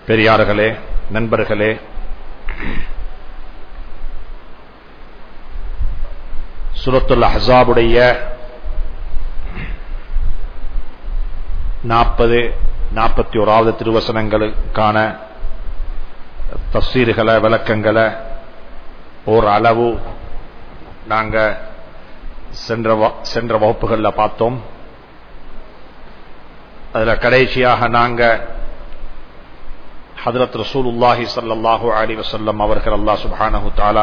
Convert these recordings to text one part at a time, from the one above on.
பெரியார்களே, நண்பர்களே, சூரத்துல் அஹ்ஸாபுடைய 40, 41வது திருவசனங்களுக்கான தஃசீர்களை, விளக்கங்களை ஓர் அளவு நாங்க சென்ற வகுப்புகள்ல பார்த்தோம். அதுல கடைசியாக நாங்க ஹஜ்ரத் ரசூலுல்லாஹி ஸல்லல்லாஹு அலைஹி வஸல்லம் அவர்கள் அல்லாஹ் சுப்ஹானஹு தஆலா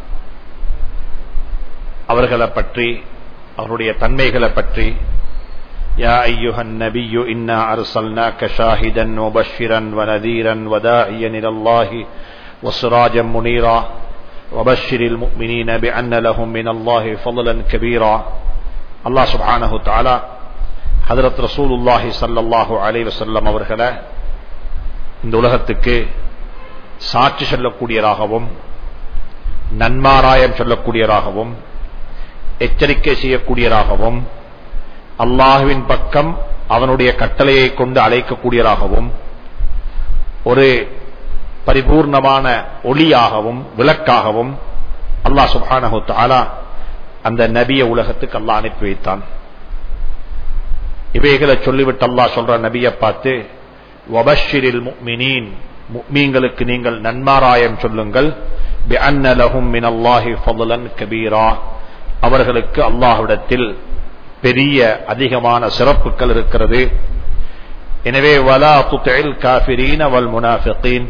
அவர்களை பற்றி, அவருடைய தன்மைகளை பற்றி, யா அய்யுஹன் நபிய்யு இன்னா அர்ஸல்னாக ஷாஹிதன் வபஷ்ஷிரன் வநதீரன் வதாஇயன் இலல்லாஹி வஸிராஜன் முனீரா வபஷ்ஷிரில் முஃமினீன பிஅன்ன லஹும் மினல்லாஹி ஃபضலன் கபீரா. அல்லாஹ் சுப்ஹானஹு தஆலா ஹஜ்ரத் ரசூலுல்லாஹி ஸல்லல்லாஹு அலைஹி வஸல்லம் அவர்களை இந்த உலகத்துக்கு சாட்சி சொல்லக்கூடியவராகவும், நன்மாராயம் சொல்லக்கூடியவராகவும், எச்சரிக்கை செய்யக்கூடியவராகவும், அல்லாஹ்வின் பக்கம் அவனுடைய கட்டளையை கொண்டு அழைக்கக்கூடியவராகவும், ஒரு பரிபூர்ணமான ஒளியாகவும் விளக்காகவும் அல்லாஹ் சுப்ஹானஹு தஆலா அந்த நபியை உலகத்துக்கு அல்லாஹ் அனுப்பி வைத்தான். இவைகளை சொல்லிவிட்டு அல்லாஹ் சொல்ற நபியை பார்த்து, வபஷ்ஷிரில் முஃமினீன், முஃமின்களுக்கு நீங்கள் நன்மாராயம் சொல்லுங்கள், பிஅன்ன லஹும் மினல்லாஹி ஃபضலன் கபீரா, அவர்களுக்கு அல்லாஹ்விடத்தில் பெரிய அதிகமான சிறப்புகள் இருக்கிறது. எனவே வலா துதில் காஃபிரீன வல் முனாஃபிகீன்,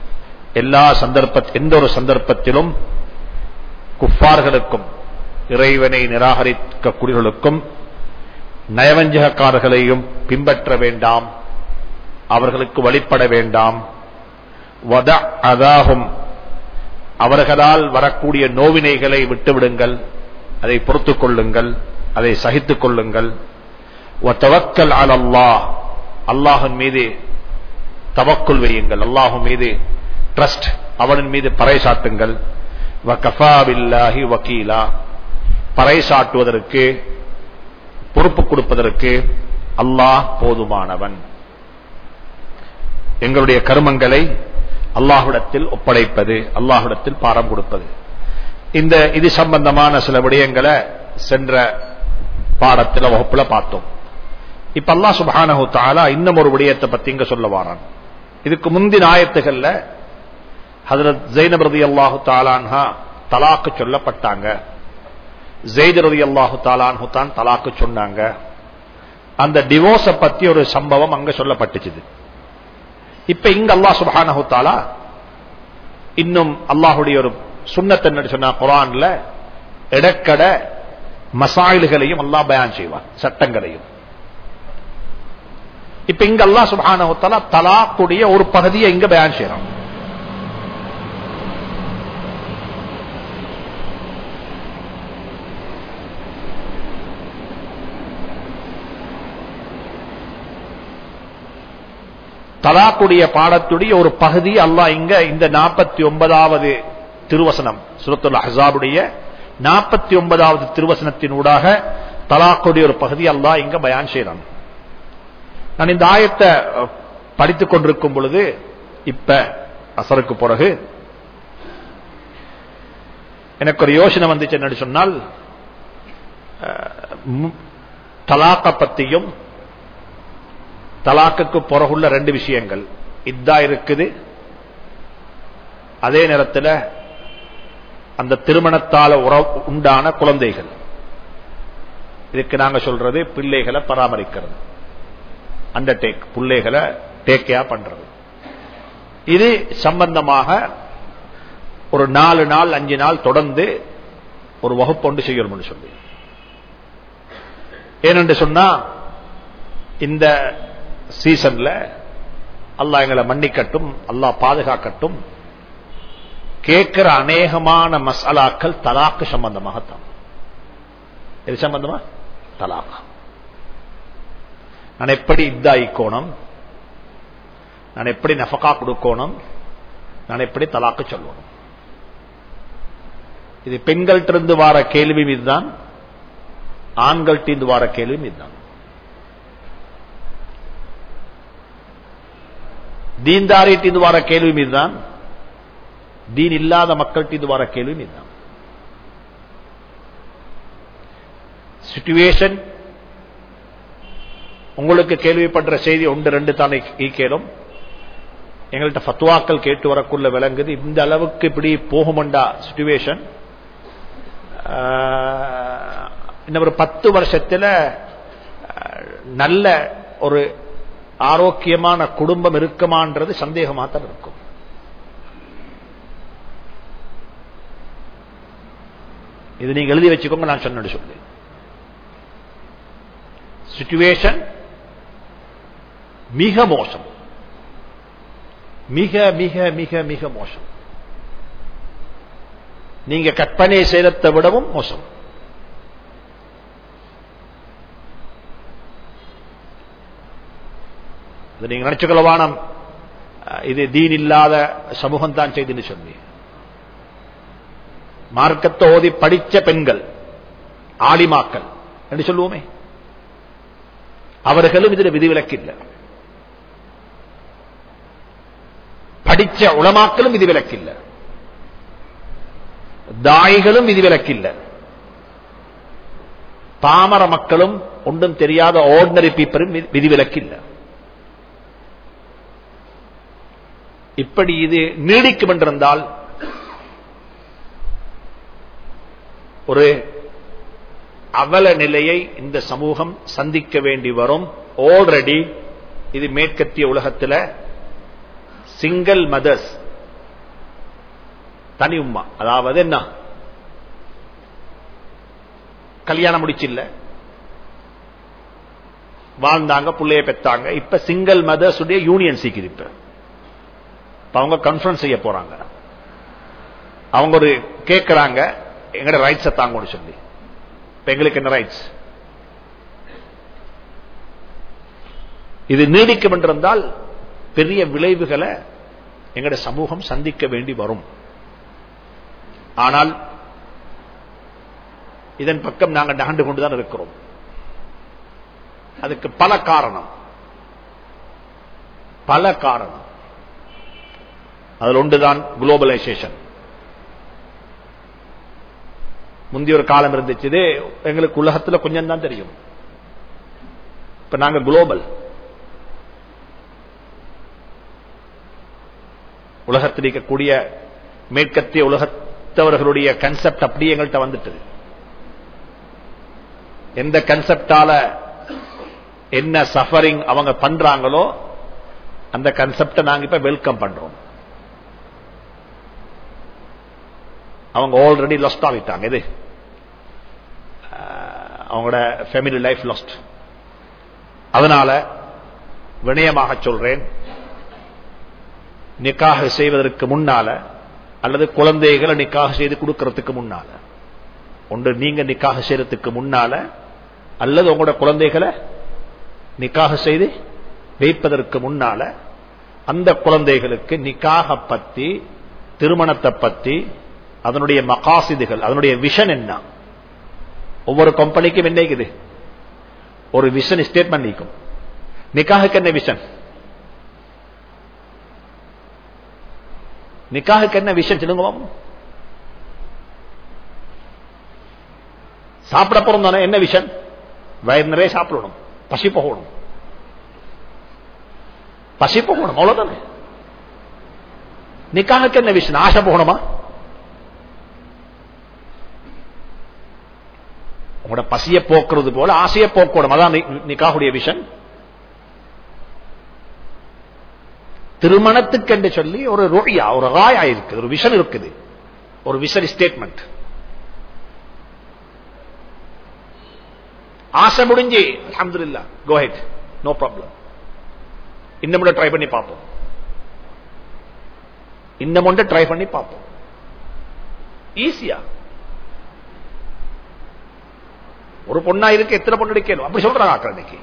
எந்த ஒரு சந்தர்ப்பத்திலும் குஃபார்களுக்கும் இறைவனை நிராகரிக்கக்கூடியவர்களுக்கும் நயவஞ்சகக்காரர்களையும் பின்பற்ற வேண்டாம், அவர்களுக்கு வழிபட வேண்டாம். வதஅ அதாஹும், அவர்களால் வரக்கூடிய நோவினைகளை விட்டுவிடுங்கள், அதை பொறுத்துக் கொள்ளுங்கள், அதை சகித்துக் கொள்ளுங்கள். வதவக்கல் அலல்லாஹ், அல்லாஹ்வின் மீது தவக்குல் வையுங்கள், அல்லாஹ்வின் மீது ட்ரஸ்ட், அவனின் மீது பறைசாட்டுங்கள். வகஃபா பில்லாஹி வகீலா, பறைசாட்டுவதற்கு, பொறுப்பு கொடுப்பதற்கு அல்லாஹ் போதுமானவன். எங்களுடைய கர்மங்களை அல்லாஹ்விடத்தில் ஒப்படைப்பது, அல்லாஹ்விடத்தில் பாரம் கொடுப்பது. இது சம்பந்தமான சில விடயங்களை சென்ற பாடத்தில் வகுப்புல பார்த்தோம். இப்ப அல்லாஹ் சுப்ஹானஹு தஆலா இன்னும் ஒரு விடயத்தை பத்தி இங்க சொல்ல வாரான். இதுக்கு முந்தின ஆயத்துகள்ல ஹஜ்ரத் ஸைனப் ரலியல்லாஹு தஆலா அன்ஹா தலாக் சொல்லப்பட்டாங்க, ஸைத் ரலியல்லாஹு தஆலா அன்ஹு தான் தலாக் சொன்னாங்க. அந்த டிவோர்ஸ பத்தி ஒரு சம்பவம் அங்க சொல்லப்பட்டுச்சு. இப்ப இங்க அல்லாஹ் சுப்ஹானஹு தஆலா இன்னும் அல்லாஹ்வுடைய ஒரு சுன்னத் என்ன சொன்னா, குர்ஆன்ல இடக்கட மசாயில்களையும் அல்லாஹ் பயான் செய்வான், சட்டங்களையும். இப்ப இங்க அல்லாஹ் சுப்ஹானஹு தஆலா தலாக்குடைய ஒரு பகுதியை இங்க பயான் செய்றான். தலாக்குடைய பாடத்துடைய ஒரு பகுதி அல்லாஹ் இங்க இந்த 49வது திருவசனம், சூரத்துல் அஹ்ஸாபுடைய 49வது திருவசனத்தினூடாக தலாக்குடைய ஒரு பகுதி அல்லாஹ் இங்க பயான் செய்றான். நான் இந்த ஆயத்தை படித்துக் கொண்டிருக்கும் பொழுது, இப்ப அசருக்கு பிறகு எனக்கு ஒரு யோசனை வந்துச்சு. என்ன சொன்னால், தலாக்க பத்தியும் தலாக்குக்கு பிறகுள்ள ரெண்டு விஷயங்கள், இத்தா இருக்குது, அதே நேரத்தில் அந்த திருமணத்தால உண்டான குழந்தைகள். இதுக்கு நாங்க சொல்றது பிள்ளைகளை பராமரிக்கிறது, அண்டர்டேக், பிள்ளைகளை டேக் கேர் பண்றது. இது சம்பந்தமாக ஒரு 4 நாள் 5 நாள் தொடர்ந்து ஒரு வகுப்பு ஒன்று செய்யணும்னு சொல்லி. ஏனென்று சொன்னா, இந்த சீசன்ல அல்லாஹ் எங்களை மன்னிக்கட்டும், அல்லாஹ் பாதுகாக்கட்டும், கேட்கிற அநேகமான மசாலாக்கள் தலாக்கு சம்பந்தமாகத்தான். எது சம்பந்தமா? தலாக். நான் எப்படி இத்தாயிக்கோணும், நான் எப்படி நஃபகா கொடுக்கணும், நான் எப்படி தலாக்கு சொல்லணும். இது பெண்கள்ட்ட இருந்து வார கேள்வி இதுதான், ஆண்கள்ட்ட இருந்து வார கேள்வி இதுதான். தீன்தாரிட்டு இது வர கேள்வியும் இதுதான், தீன் இல்லாத மக்கள்கிட்ட இது வர கேள்வியும் இதுதான். சிச்சுவேஷன் உங்களுக்கு கேள்விப்படுற செய்தி ஒன்று ரெண்டு தானே கேளும். எங்கள்கிட்ட ஃபத்வாக்கள் கேட்டு வரக்குள்ள விளங்குது இந்த அளவுக்கு இப்படி போகுமண்டா சிச்சுவேஷன். இன்னும் ஒரு 10 வருஷத்துல நல்ல ஒரு ஆரோக்கியமான குடும்பம் இருக்குமான்றது சந்தேகமா தான் இருக்கும். இது நீங்க எழுதி வச்சுக்கோங்க, நான் சொன்ன சொல்லு. சிச்சுவேஷன் மிக மோசம், மிக மிக மிக மிக மோசம். நீங்க கற்பனை செய்ததை விடவும் மோசம். நீங்க நினைச்சுக்கொள்ளவானம் இது தீன் இல்லாத சமூகம் தான் செய்துன்னு சொல்லி. மார்க்கத்தை ஓதி படிச்ச பெண்கள், ஆலிமாக்கள் என்று சொல்லுவோமே, அவர்களும் இதில் விதிவிலக்கு இல்லை. படிச்ச உலமாக்களும் விதிவிலக்கு இல்லை, தாயிகளும் விதிவிலக்கு இல்லை, பாமர மக்களும் ஒன்றும் தெரியாத ஆர்டினரி பீப்பிளும் விதிவிலக்கு இல்லை. இப்படி இது நீடிக்கும் என்றிருந்தால் ஒரு அவல நிலையை இந்த சமூகம் சந்திக்க வேண்டி வரும். ஆல்ரெடி இது மேற்கத்திய உலகத்தில் சிங்கிள் மதர்ஸ், தனி உம்மா, அதாவது என்ன கல்யாணம் முடிச்சில்ல, வாழ்ந்தாங்க, பிள்ளைய பெற்றாங்க. இப்ப சிங்கிள் மதர்ஸ் உடைய யூனியன் சீக்கிரம் இப்ப அவங்க கான்ஃபரன்ஸ் செய்ய போறாங்க. அவங்க ஒரு கேட்கிறாங்க, எங்கட ரைட்ஸை தாங்கன்னு சொல்லி. இப்ப எங்களுக்கு என்ன ரைட்ஸ்? இது நீடிக்கும் என்றிருந்தால் பெரிய விளைவுகளை எங்கட சமூகம் சந்திக்க வேண்டி வரும். ஆனால் இதன் பக்கம் நாங்கள் நகண்டு கொண்டுதான் இருக்கிறோம். அதுக்கு பல காரணம். அதில் ஒன்றுதான் குளோபலைசேஷன். முந்தைய ஒரு காலம் இருந்துச்சு, எங்களுக்கு உலகத்தில் கொஞ்சம் தான் தெரியும். இப்ப நாங்க குளோபல். உலகத்தில் இருக்கக்கூடிய மேற்கத்திய உலகத்தவர்களுடைய கன்செப்ட் அப்படியே எங்கள்கிட்ட வந்துட்டு, எந்த கன்செப்டால என்ன சஃபரிங் அவங்க பண்றாங்களோ அந்த கன்செப்டை நாங்க இப்ப வெல்கம் பண்றோம். அவங்க ஆல்ரெடி லாஸ்ட் ஆகிட்டாங்க. இது அவங்களோட ஃபேமிலி லைஃப் லாஸ்ட். அதனால வினயமாக சொல்றேன், நிக்காஹ் செய்வதற்கு முன்னால அல்லது குழந்தைகளை நிக்காஹ் செய்து கொடுக்கறதுக்கு முன்னால, ஒன்று நீங்க நிக்காஹ் செய்யறதுக்கு முன்னால அல்லது உங்களோட குழந்தைகளை நிக்காஹ் செய்து வைப்பதற்கு முன்னால அந்த குழந்தைகளுக்கு நிக்காஹ பத்தி, திருமணத்தை பத்தி, அதனுடைய மகாசிதுகள், அதனுடைய விஷன் என்ன, ஒவ்வொரு கம்பெனிக்கும் என்ன இருக்குது, ஒரு விஷன் ஸ்டேட்மெண்ட் நீக்கும். நிக்காஹுக்கு என்ன விஷன், நிக்காஹுக்கு என்ன விஷன் சொல்லுங்க. சாப்பிட போறோம் தானே, என்ன விஷன்? வயிறு நிறைய சாப்பிடணும், பசி போகணும், பசி போகணும், அவ்வளவுதானே. நிக்காஹுக்கு என்ன விஷன்? ஆசை போகணுமா? உங்களோட பசியை போக்குறது போல ஆசையை போக்கணும், அதான் நிக்காஹுடைய விஷன். திருமணத்துக்கு என்று சொல்லி ஒரு ரோயா, ஒரு ராயா இருக்குது, ஒரு விஷன் இருக்குது, ஒரு விஷன் ஸ்டேட்மெண்ட். ஆசை முடிஞ்சு அல்ஹம்துலில்லாஹ், கோ ஹெட், நோ ப்ராப்ளம். இன்னும் ட்ரை பண்ணி பார்ப்போம், இன்னும் ட்ரை பண்ணி பார்ப்போம். ஈஸியா ஒரு பொண்ணா இருக்கு, எத்தனை பொண்ணு எடுக்கணும் அப்படி சொல்றாங்க இன்னைக்கு.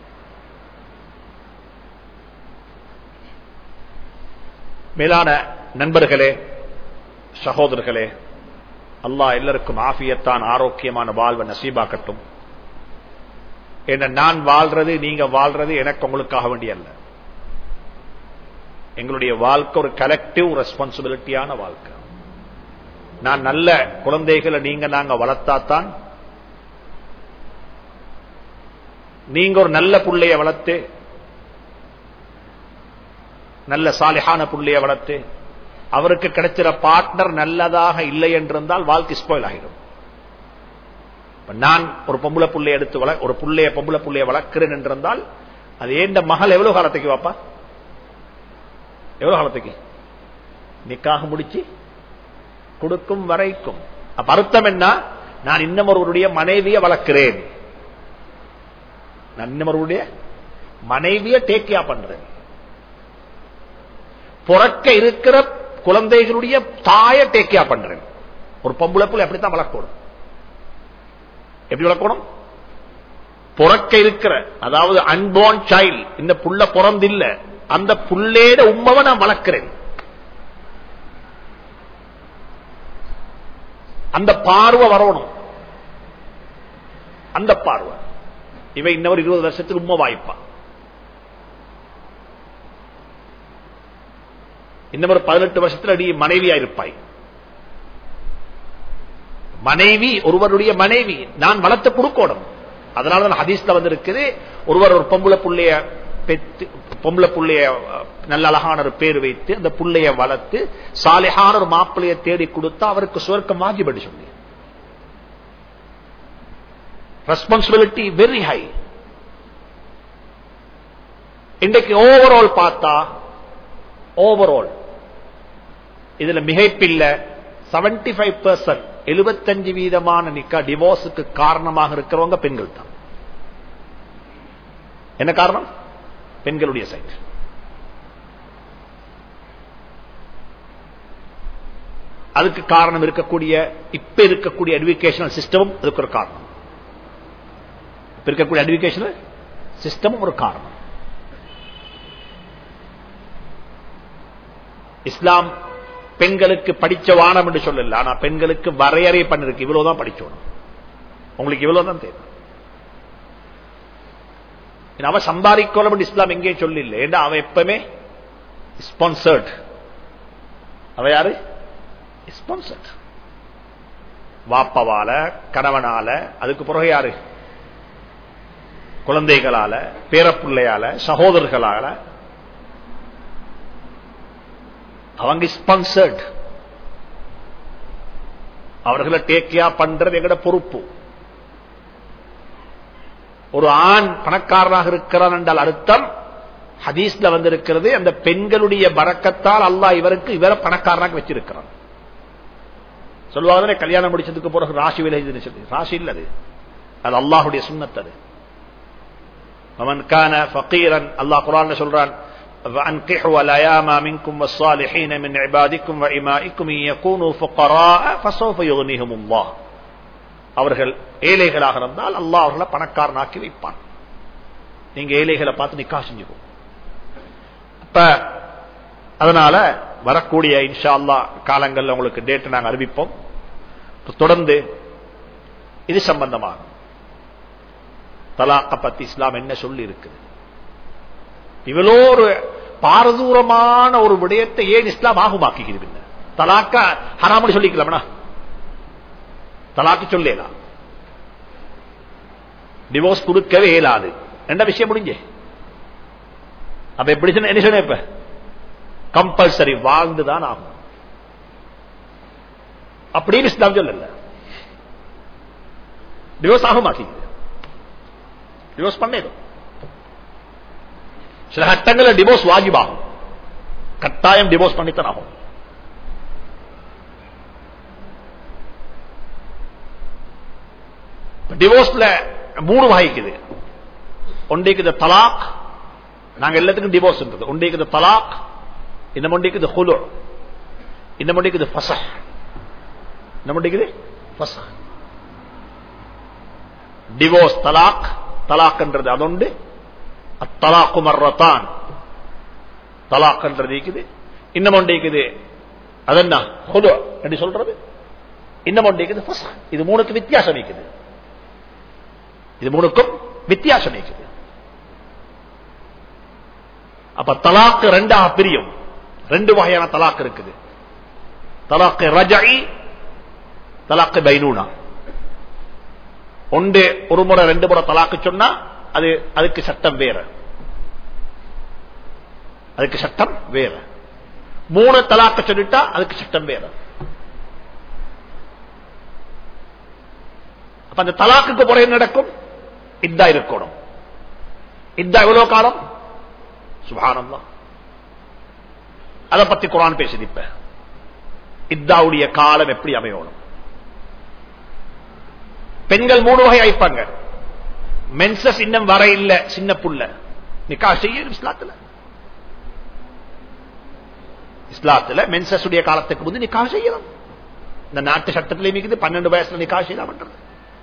மேலான நண்பர்களே, சகோதரர்களே, அல்லாஹ் எல்லாருக்கும் ஆஃபியத்தான் ஆரோக்கியமான வாழ்வை நசீபாக்கட்டும். என்ன நான் வாழ்றது, நீங்க வாழ்றது எனக்கு உங்களுக்காக வேண்டிய அல்ல. எங்களுடைய வாழ்க்கை ஒரு கலெக்டிவ் ரெஸ்பான்சிபிலிட்டியான வாழ்க்கை. நான் நல்ல குழந்தைகளை நாங்க வளர்த்தாத்தான், நீங்க ஒரு நல்ல புள்ளைய வளர்த்து, நல்ல சாலிஹான புள்ளைய வளர்த்து, அவருக்கு கிடைச்சிற பார்ட்னர் நல்லதாக இல்லை என்றிருந்தால் வாழ்க்கை ஸ்பாயில் ஆகிடும். நான் ஒரு பொம்பளை புள்ளைய எடுத்து ஒரு பொம்பளை புள்ளைய வளர்க்கிறேன் என்றிருந்தால் அது ஏண்ட மகள் எவ்வளவு காலத்துக்கு வாப்பா, எவ்வளவு காலத்துக்கு நிக்காக முடிச்சு கொடுக்கும் வரைக்கும். அப்ப அர்த்தம் என்ன, நான் இன்னும் ஒருவருடைய மனைவியை வளர்க்கிறேன், நான் இன்னும் ஒருவருடைய மனைவியை டேக்கியா பண்றேன். பிறக்க இருக்கிற குழந்தைகளுடைய தாயை டேக்கியா பண்றேன். ஒரு பொம்பளை புள்ள அப்படித்தான் வளர்க்கணும். எப்படி வளர்க்கணும்? பிறக்க இருக்கிற, அதாவது அன்போர்ன் சைல்ட், இந்த புள்ள பிறந்தில்ல, அந்த புள்ளேட உம்மவை நான் வளர்க்கிறேன். அந்த பார்வை வரணும். அந்த பார்வை இவன் இன்னொரு 20 வருஷத்துக்கு உண்மை வாய்ப்பா, இன்னும் ஒரு 18 வருஷத்துல அடி மனைவியா இருப்பாய். மனைவி ஒருவருடைய மனைவி நான் வளர்த்த கொடுக்கணும். அதனாலதான் ஹதீஸ்ல வந்து இருக்குது, ஒருவர் ஒரு பொம்பளை புள்ளைய நல்ல அழகான ஒரு பேர் வைத்து அந்த புள்ளைய வளர்த்து சாலிஹான ஒரு மாப்பிள்ளைய தேடி கொடுத்தா அவருக்கு சுவர்க்கம் வாஜிபடி சொல்லி. Responsibility very high. இன்றைக்கு ஓவரால் பார்த்தா, ஓவரால் இதுல மிகைப்பில்ல 75%, 75% நிக்கா டிவோர்ஸுக்கு காரணமாக இருக்கிறவங்க பெண்கள் தான். என்ன காரணம்? பெண்களுடைய சைட். அதுக்கு காரணம் இப்ப இருக்கக்கூடிய எஜுகேஷனல் சிஸ்டமும் அதுக்கு ஒரு காரணம். இப்ப இருக்கக்கூடிய எஜுகேஷனல் சிஸ்டமும் ஒரு காரணம். இஸ்லாம் பெண்களுக்கு படிச்ச வானம் என்று சொல்லல, ஆனா பெண்களுக்கு வரையறை பண்ணிருக்கு, இவ்வளவுதான் படிச்சோம், உங்களுக்கு இவ்வளவுதான் தேவை. அவ சம்பாதிக்கணும் இஸ்லாம் எங்கேயும் சொல்லல. ஏன்னா அவ எப்பவுமே ஸ்பான்சர்ட். அவ யாரு? ஸ்பான்சர்ட். வாப்பவால, கணவனால, அதுக்கு பிறகு யாரு? குழந்தைகளால, பேரப்பிள்ளையால, சகோதரர்களால. அவங்க ஸ்பான்சர்ட். அவர்களை டேக்கியா பண்றது எங்கட பொறுப்பு. ஒரு ஆண் பணக்காரனாக இருக்கிறான் என்றால் அர்த்தம் ஹதீஸ்ல வந்திருக்கிறது, அந்த பெண்களுடைய பரக்கத்தால் அல்லாஹ் இவரை பணக்காரனாக வச்சிருக்கிறான். சொல்லுவாங்க கல்யாணம் முடிச்சதுக்கு பிறகு ராசி விலகுதுன்னு சொல்லி. ராசி இல்லது, அது அல்லாஹுடைய சுன்னத். அது மன் கான ஃபகீரன், அல்லாஹ் குர்ஆன்ல சொல்றான், وَأَنْكِحُوا الْأَيَامَ مِنكُمْ وَالصَّالِحِينَ مِنْ عِبَادِكُمْ وَإِمَائِكُمْ إِنْ يَكُونُوا فُقَرَاءَ فَسَوْفَ يُغْنِيهِمُ اللَّهُ. அவர்கள் ஏழைகளாக இருந்தால் அல்லாஹ் அவர்களை பணக்காரனாக்கி வைப்பான். நீங்க ஏழைகளை பார்த்து நிக்காஹ் செஞ்சுக்கோ. அப்ப அதனால வரக்கூடிய இன்ஷா அல்லாஹ் காலங்கள்ல உங்களுக்கு டேட் நாங்க அறிவிப்போம். தொடர்ந்து இது சம்பந்தமாக தலாக்க பத்தி இஸ்லாம் என்ன சொல்லி இருக்குது, இவ்வளோ ஒரு பாரதூரமான ஒரு விடயத்தை ஏன் இஸ்லாம் ஆகுமாக்குகிறது? தலாக்க ஹராம்னு சொல்லிக்கலாம்னா தலாக்கு சொல்லலாம், டிவோர்ஸ் கொடுக்கவே இயலாது என்ற விஷயம் முடிஞ்சே. அப்ப எப்படி என்ன சொன்ன? இப்ப கம்பல்சரி வாழ்ந்துதான் ஆகும் அப்படின்னு இஸ்லாம் சொல்லல. டிவோர்ஸ் ஆகுமாக்குகிறது, டிவோர்ஸ் பண்ணேதும். சில கட்டங்களில் டிவோர்ஸ் வாஜிபாகும், கட்டாயம் டிவோர்ஸ் பண்ணித்தான் ஆகும். டிவோர்ஸ்ல 3 வகைக்குது. ஒன்றைக்குது தலாக், நாங்க எல்லாத்துக்கும் டிவோர்ஸ் இருந்தது. ஒன்றைக்குது தலாக், இன்னும் ஒன்றைக்குது ஹுலு, இன்னும் ஒன்றைக்குது ஃபஸஹ். இன்னும் ஒன்றைக்குது ஃபஸஹ். டிவோர்ஸ் தலாக், தலாக் என்றது அதொண்டு. அத்தலாக்கு மர்ரத்தான், தலாக் என்றது இருக்குது. இன்னும் ஒன்றைக்குது அதென்ன ஹுலு என்று சொல்றது. இன்னும் ஒன்றைக்குது ஃபஸஹ். இது 3க்கு வித்தியாசம் இருக்குது. இது 3க்கும் வித்தியாசம் இருக்குது. அப்ப தலாக்கு 2ஆக பிரியும். ரெண்டு வகையான தலாக் இருக்குது. தலாக் ரஜஇ, தலாக் பைனூனா. ஒன்று ஒரு முறை ரெண்டு முறை தலாக்கு சொன்னா அதுக்கு சட்டம் வேற, அதுக்கு சட்டம் வேற. மூணு தலாக்கு சொல்லிட்டா அதுக்கு சட்டம் வேற. அப்ப அந்த தலாக்குக்கு போற என்ன நடக்கும்? இத்தா இருக்கணும். இத்தா எவ்வளவு காலம்? சுப்ஹானல்லாஹ். அதை பத்தி குர்ஆன் பேசுது. இப்ப இத்தாவுடைய காலம் எப்படி அமையணும்? பெண்கள் மூணு வகை ஆயிப்பாங்க. மென்சஸ் இன்னும் வர இல்ல, சின்ன புள்ள, நிக்காஹ் செய்யணும் இஸ்லாத்துல. இஸ்லாத்துல மென்சஸ் உடைய காலத்துக்கு முந்தைய நிக்காஹ் செய்யணும். இந்த நாட்டு சட்டத்திலே மிகுது 12 வயசுல நிக்காஹ் செய்யலாம் பண்றது.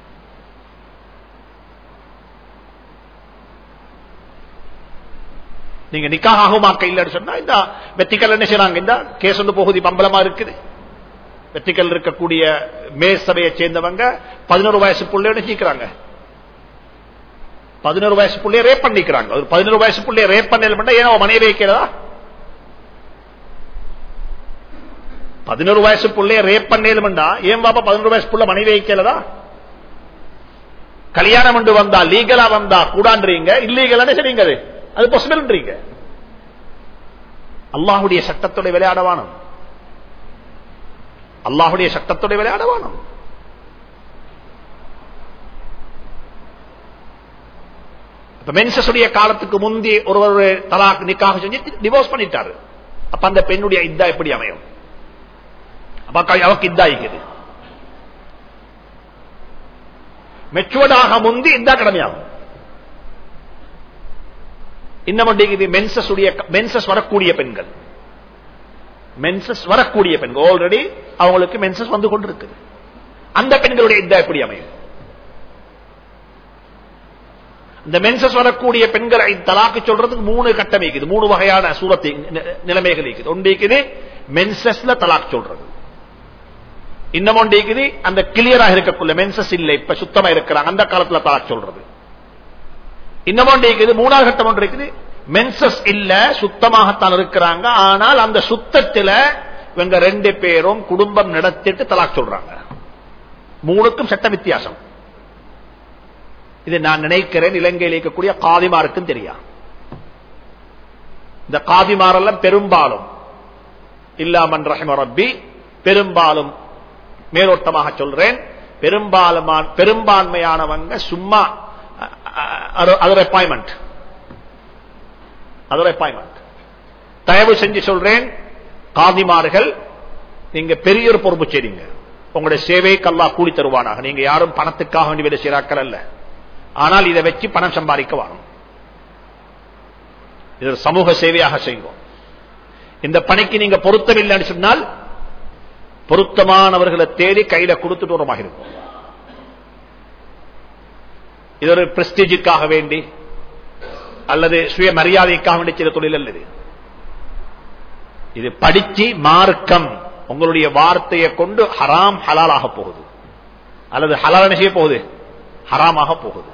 நீங்க நிக்காஹ் ஆகுமாக்க இல்லன்னு சொன்னா இந்த வெத்திக்கல் என்ன செய்யறாங்க? இந்த கேஸ் ஒன்று போகுது, பம்பளமா இருக்குது. வெத்திக்கல் இருக்கக்கூடிய மேசபையை சேர்ந்தவங்க 11 வயசு புள்ளையோட சீக்கிறாங்க. 11 வயசு புள்ளைய ரேப் பண்ணிக்கிறாங்க. ஒரு 11 வயசு புள்ளைய ரேப் பண்ண ஏன்னா மனைவி வைக்கிறதா? 11 வயசு புள்ளைய ரேப் பண்ணேலும்டா ஏன் பாப்பா 11 வயசு புள்ள மனைவி வைக்கிறதா? கல்யாணம் கொண்டு வந்தா லீகலா வந்தா கூடான்றீங்க, இல்லீகலான சரிங்க. அது பாசிபிள்ன்றீங்க. அல்லாஹுடைய சட்டத்தோட விளையாடவானம், அல்லாஹுடைய சட்டத்தோட விளையாடவானம். மென்சஸுடைய காலத்துக்கு முந்தி ஒரு தலாக் நிக்காஹ் செஞ்சு டிவோர்ஸ் பண்ணிட்டாரு. அப்ப அந்த பெண்ணுடைய இத்தா எப்படி அமையும்? அவருக்கு இத்தா இருக்குது. மெச்சுவர்டாக முந்தி இத்தா கடமையாகும். இன்னும் மென்சஸ் வரக்கூடிய பெண்கள், மென்சஸ் வரக்கூடிய பெண்கள் ஆல்ரெடி அவங்களுக்கு மென்சஸ் வந்து கொண்டிருக்கு. அந்த பெண்களுடைய இத்தா எப்படி அமையும்? இந்த மென்சஸ் வரக்கூடிய பெண்களை தலாக்கு சொல்றதுக்கு 3 கட்டம் இருக்குது, 3 வகையான சூரத்தை நிலைமைகள் இருக்குது. ஒன்று இருக்குது மென்சஸ்ல தலாக் சொல்றது, இன்னும் ஒன்று இருக்குது அந்த கிளியராக இருக்கக்குள்ள மென்சஸ் இல்லை, இப்ப சுத்தமா இருக்கிறாங்க அந்த காலத்துல தலாக் சொல்றது. இன்னும் ஒன்று இருக்குது 3வது கட்டம் ஒன்று இருக்குது மென்சஸ் இல்ல, சுத்தமாகத்தான் இருக்கிறாங்க, ஆனால் அந்த சுத்தத்துல இவங்க 2 பேரும் குடும்பம் நடத்திட்டு தலாக் சொல்றாங்க. 3க்கும் சட்ட வித்தியாசம். இது நான் நினைக்கிறேன் இலங்கையில் இருக்கக்கூடிய காதிமாருக்கும் தெரியும். இந்த காதிமாரெல்லாம் பெரும்பாலும் இல்லாமன் ரஹிம ரப்பி, பெரும்பாலும் மேலோட்டமாக சொல்றேன், பெரும்பான்மையானவங்க சும்மா அதர் அப்பாயின்மெண்ட். தயவு செஞ்சு சொல்றேன், காதிமார்கள் நீங்க பெரிய ஒரு பொறுப்பு செய்றீங்க, உங்களுடைய சேவைக்கு அல்லாஹ் கூலி தருவானாக. நீங்க யாரும் பணத்துக்காக வேண்டி வேலை செய்றாக்கள் அல்ல, ஆனால் இதை வச்சு பணம் சம்பாதிக்க வேணும். இது சமூக சேவையாக செய்வோம். இந்த பணிக்கு நீங்க பொருத்தமில்லைன்னு சொன்னால் பொருத்தமானவர்களை தேடி கையில கொடுத்துட்டு வரமாக இருக்கும். இது ஒரு பிரஸ்டீஜுக்காக வேண்டி அல்லது சுய மரியாதைக்காக வேண்டி சில தொழில் அல்லது. இது படிச்சு மார்க்கம் உங்களுடைய வார்த்தையை கொண்டு ஹராம் ஹலாலாக போகுது, அல்லது ஹலால் செய்ய போகுது ஹராமாக போகுது.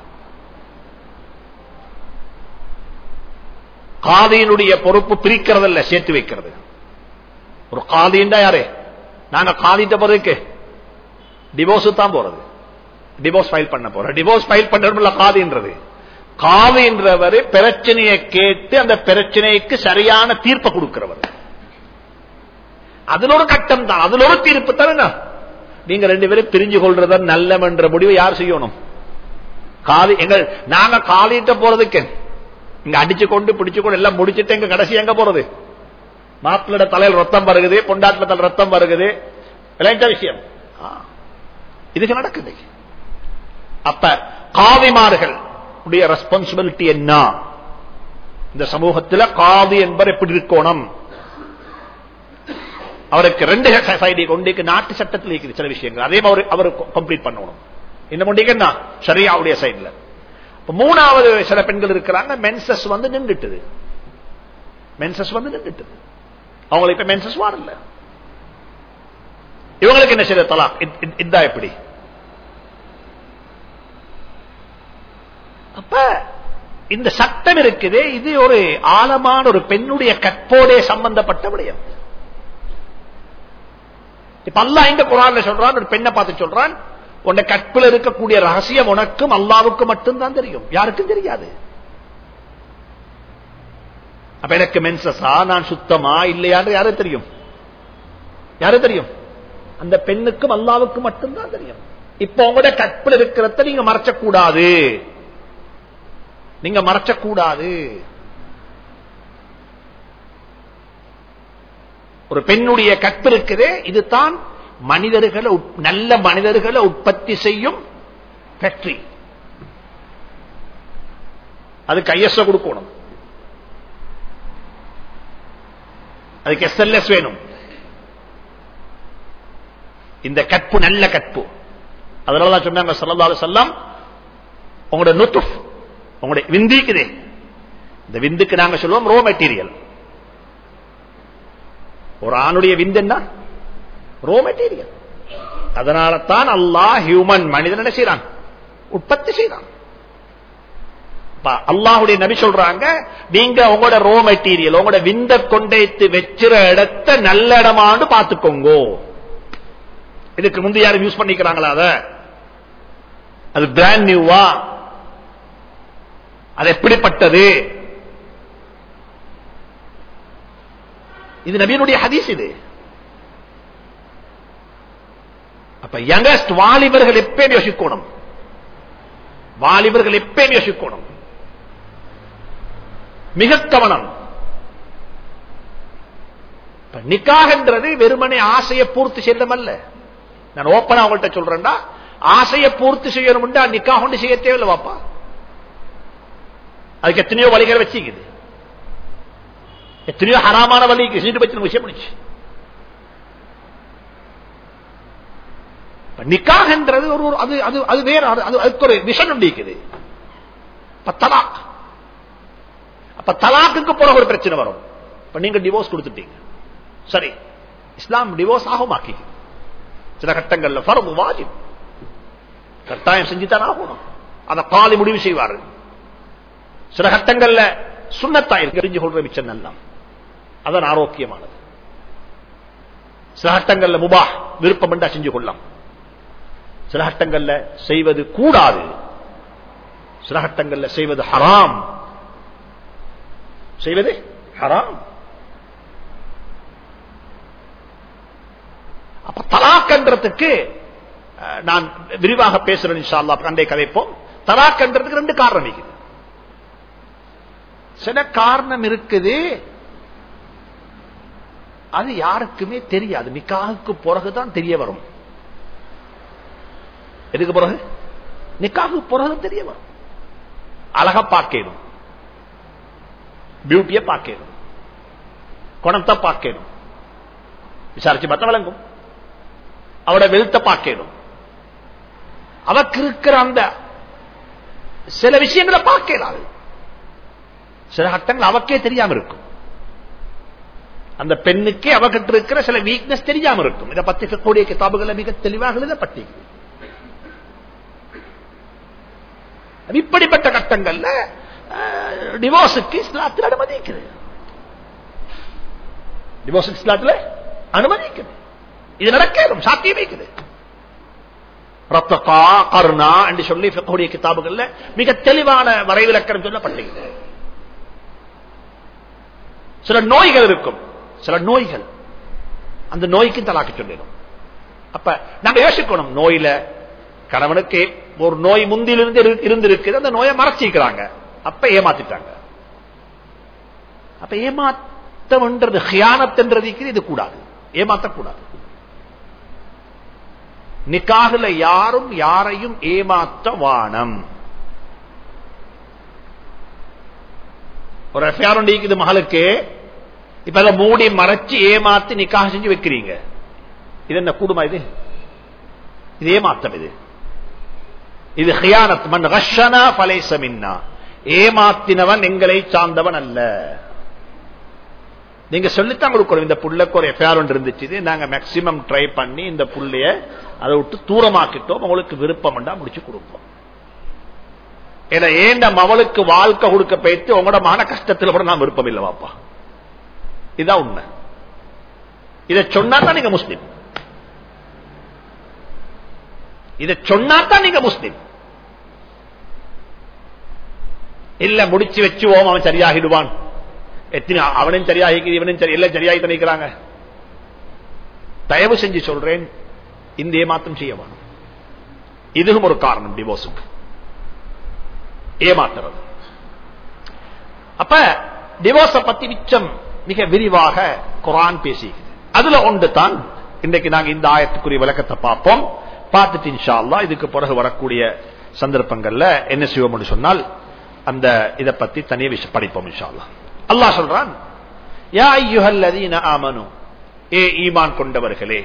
காதியினுடைய பொறுப்பு பிரிக்கிறதல்ல, சேர்த்து வைக்கிறது. ஒரு காதிண்டா யாரு? நாங்க காதிட்ட போறதுக்கு டிவோர்ஸ் தான் போறது, டிவோர்ஸ் ஃபைல் பண்ண போற. டிவோர்ஸ் ஃபைல் பண்றது காதின்றது. காதின்றவர் பிரச்சனையை கேட்டு அந்த பிரச்சனைக்கு சரியான தீர்ப்பை கொடுக்கிறவர். அதுல ஒரு கட்டம் தான், அதுல ஒரு தீர்ப்பு தானே. நீங்க 2 பேரும் பிரிஞ்சு கொள்றத நல்லம் என்ற முடிவை யார் செய்யணும்? காதி. நாங்க காதிட்ட போறதுக்கு இங்க அடிச்சு கொண்டு பிடிச்சு கொண்டு எல்லாம் முடிச்சுட்டு எங்க கடைசி எங்க போறது? மாப்பிள்ளோட தலையில் ரத்தம் வருகுது, பொண்டாட்டில தலை ரத்தம் வருகுது, விளையாட்ட விஷயம் இதுக்கு நடக்குது. அப்ப காதிமார்கள் உடைய ரெஸ்பான்சிபிலிட்டி என்ன? இந்த சமூகத்தில் காதி என்பவர் எப்படி இருக்கணும்? அவருக்கு 2 சைடு கொண்டு நாட்டு சட்டத்தில் இருக்குது சில விஷயங்கள், அதே அவர் கம்ப்ளீட் பண்ணணும். இன்னும் என்ன ஷரியாவுடைய சைடுல. 3வது சில பெண்கள் இருக்கிறாங்க, மென்சஸ் வந்து நின்றுட்டுது, அவங்களுக்கு இப்ப மென்சஸ் வரல. இவங்களுக்கு என்ன செய்ய தலாக்? இதா எப்படி? அப்ப இந்த சட்டம் இருக்குது, இது ஒரு ஆழமான ஒரு பெண்ணுடைய கற்போடே சம்பந்தப்பட்ட விடயம். இப்ப அல்லாஹ் இந்த குர்ஆன்ல சொல்றான், ஒரு பெண்ணை பார்த்து சொல்றான், உன்னை கற்பில் இருக்கக்கூடிய ரகசியம் உனக்கும் அல்லாஹ்வுக்கு மட்டும்தான் தெரியும், யாருக்கும் தெரியாது. அப்ப எனக்கு மென்சஸா, நான் சுத்தமா இல்லையான்னு யாரும் தெரியும்? யாரு தெரியும்? அந்த பெண்ணுக்கும் அல்லாஹ்வுக்கு மட்டும்தான் தெரியும். இப்ப உங்களோட கற்பில் இருக்கிறத நீங்க மறைச்சக்கூடாது, நீங்க மறைச்சக்கூடாது. ஒரு பெண்ணுடைய கற்பு இருக்குது, இதுதான் மனிதர்களை, நல்ல மனிதர்களை உற்பத்தி செய்யும் ஃபேக்டரி. அதுக்கு ஐஎஸ்ஓ கொடுக்கணும், அதுக்கு எஸ்எல்எஸ் வேணும். இந்த கற்பு நல்ல கற்பு. அதனாலதான் சொன்னாங்க ஸல்லல்லாஹு அலைஹி வஸல்லம், உங்களோட நுத்ஃப், உங்களுடைய விந்திக்குதே, இந்த விந்துக்கு நாங்க சொல்லுவோம் ரோ மெட்டீரியல். ஒரு ஆணுடைய விந்து என்ன? Raw material. அதனால தான் அல்லாஹ் ஹியூமன் மனிதன் என்ன செய்யறான்? உற்பத்தி செய்யறான். அல்லாஹ்வுடைய நபி சொல்றாங்க, நீங்க உங்களோட ரோ மெட்டீரியல், உங்களோட விந்த கொண்டைத்து வச்சிற இடத்தை நல்ல இடமான்னு பாத்துக்கோங்க. இதுக்கு முந்தைய யாரும் யூஸ் பண்ணிக்கிறாங்களா? அது பிராண்ட் நியூவா? அது எப்படிப்பட்டது? இது நபியினுடைய ஹதீஸ். இது அப்ப யங்கஸ்ட் வாலிபர்கள் எப்பயும் யோசிக்கணும், வாலிபர்கள் எப்பயும் யோசிக்கணும், மிக கவனம். நிக்காஹ்ன்றது வெறுமனே ஆசையை பூர்த்தி செய்யணும் அல்ல. நான் ஓப்பனா அவங்கள்ட்ட சொல்றேன்டா, ஆசையை பூர்த்தி செய்யணும், நிக்காஹ் ஒன்று செய்ய தேவையில்லை வாப்பா. அதுக்கு எத்தனையோ வழிகளை வச்சுக்குது, எத்தனையோ ஹராமான வழிக்கு செஞ்சு வச்சு விஷயம் முடிச்சு. நிக்காஹ்ன்றது ஒரு அது வேற, அதுக்கு ஒரு விஷயம் உண்டிக்குது. தலாக், அப்ப தலாக்குக்கு பிறகு ஒரு பிரச்சனை வரும். இப்ப நீங்க டிவோர்ஸ் கொடுத்துட்டீங்க, சரி, இஸ்லாம் டிவோர்ஸ் ஆகுமாக்கி சில கட்டங்கள்ல ஃபர்து வாஜிப், கட்டாயம் செஞ்சுதான் ஆகணும். அதை காலி முடிவு செய்வாரு. சில கட்டங்கள்ல சுன்னத்தாயிருக்கு, தெரிஞ்சு கொள்ற மிச்சம் நல்லா, அதான் ஆரோக்கியமானது. சில கட்டங்கள்ல முபாஹ், விருப்பம் என்றா செஞ்சு கொள்ளலாம். சில கட்டங்கள்ல செய்வது கூடாது, சில கட்டங்கள்ல செய்வது ஹராம், செய்வது ஹராம். அப்ப தலாக்ன்றதுக்கு நான் விரிவாக பேசுறேன் இன்ஷா அல்லாஹ், கண்டே கதைப்போம். தலாக்ன்றதுக்கு ரெண்டு காரணம் இருக்குது. சில காரணம் இருக்குது, அது யாருக்குமே தெரியாது, நிக்காஹுக்கு பிறகுதான் தெரிய வரும். எதுக்கு பிறகு? நிக்காஹுக்கு பிறகு தெரிய வரும். அழகா பார்க்கணும், பியூட்டிய பார்க்கணும், குணத்தை பார்க்கணும், விசாரிச்சு பார்த்தா விளங்கும். அவட வெல்த்த பார்க்கணும், அவக்கு இருக்கிற அந்த சில விஷயங்களை பார்க்கலாது. சில கட்டங்கள் அவக்கே தெரியாம இருக்கும், அந்த பெண்ணுக்கே அவகிட்ட இருக்கிற சில வீக்னஸ் தெரியாம இருக்கும். இதை பத்தி கூடிய கிதாபுகளை மிக தெளிவாக எழுதப்பட்டது. இப்படிப்பட்ட கட்டங்கள்ல டிவோர்ஸுக்கு இஸ்லாத்தில் அனுமதிக்குது, டிவோர்ஸுக்கு இஸ்லாத்தில் அனுமதிக்குது. இது நடக்கும், சாத்தியம் வைக்குது. ரத்தகா கர்ணா என்று சொல்லி ஃபிக்ஹுடைய கிதாபுகள்ல மிக தெளிவான வரைவிலக்கணம் சொல்லப்பட்டிருக்கிறது. சில நோய்கள் இருக்கும், சில நோய்கள், அந்த நோய்க்கு தலாக்கு சொல்லிடும். அப்ப நம்ம யோசிக்கணும், நோயில கணவனுக்கு ஒரு நோய் முந்திலிருந்து இருந்திருக்கு, அந்த நோயை மறைச்சிக்கிறாங்க, அப்ப ஏமாத்திட்டாங்க. அப்ப ஏமாத்தம்ன்றது ஹியானத்ன்றது இது கூடாது, ஏமாத்தக்கூடாது. நிக்காஹ்ல யாரும் யாரையும் ஏமாத்த வானம். ஒரு எஃப்ஐஆர் இருக்குது மகளுக்கு, இப்ப அதை மூடி மறைச்சு ஏமாத்தி நிக்காஹ் செஞ்சு வைக்கிறீங்க. இது என்ன கூடுமா? இது இது ஏமாத்தம். இது ஹியானத். மன் கஷனா ஃபலைஸ மின்னா, ஏமாத்தினவன் எங்களை சார்ந்தவன் அல்ல. நீங்க சொல்லித்தான் கொடுக்கணும், இந்த புள்ளைக்கு ஒரு எஃப்ஐஆர் ஒன்று இருந்துச்சு, நாங்க மேக்சிமம் ட்ரை பண்ணி இந்த புள்ளைய அதை விட்டு தூரமாக்கிட்டோம், உங்களுக்கு விருப்பம் முடிச்சு கொடுப்போம். ஏண்ட மவளுக்கு வாழ்க்கை கொடுக்க போயிட்டு உங்களோட மான கஷ்டத்தில் கூட நான் விருப்பம் இல்லை வாப்பா. இதுதான் உண்மை. இதை சொன்னாதான் நீங்க முஸ்லிம். இதை சொன்னாதான் நீங்க முஸ்லிம். இல்ல முடிச்சு வச்சுவோம் அவன் சரியாகிடுவான். எத்தனை அவனும் சரியாகி இவனும் சரி எல்லாம் சரியாகி நினைக்கிறாங்க. தயவு செஞ்சு சொல்றேன், இந்த ஏமாற்றம் செய்ய வேணும். இதுவும் ஒரு காரணம் டிவோர்ஸுக்கு, ஏமாத்துறது. அப்ப டிவோர்ஸ பத்தி மிச்சம் மிக விரிவாக குர்ஆன் பேசிக்குது. அதுல ஒன்று தான் இன்றைக்கு நாங்க இந்த ஆயத்துக்குரிய விளக்கத்தை பார்ப்போம். பார்த்துட்டு இன்ஷா அல்லாஹ் இதுக்கு பிறகு வரக்கூடிய சந்தர்ப்பங்கள்ல என்ன செய்வோம் சொன்னால் அந்த இதை பத்தி தனிய விஷயம் படிப்போம் இன்ஷா அல்லாஹ். அல்லாஹ் சொல்றான், யா அய்யுஹல்லதீன ஆமனு, ஏ ஈமான் கொண்டவர்களே.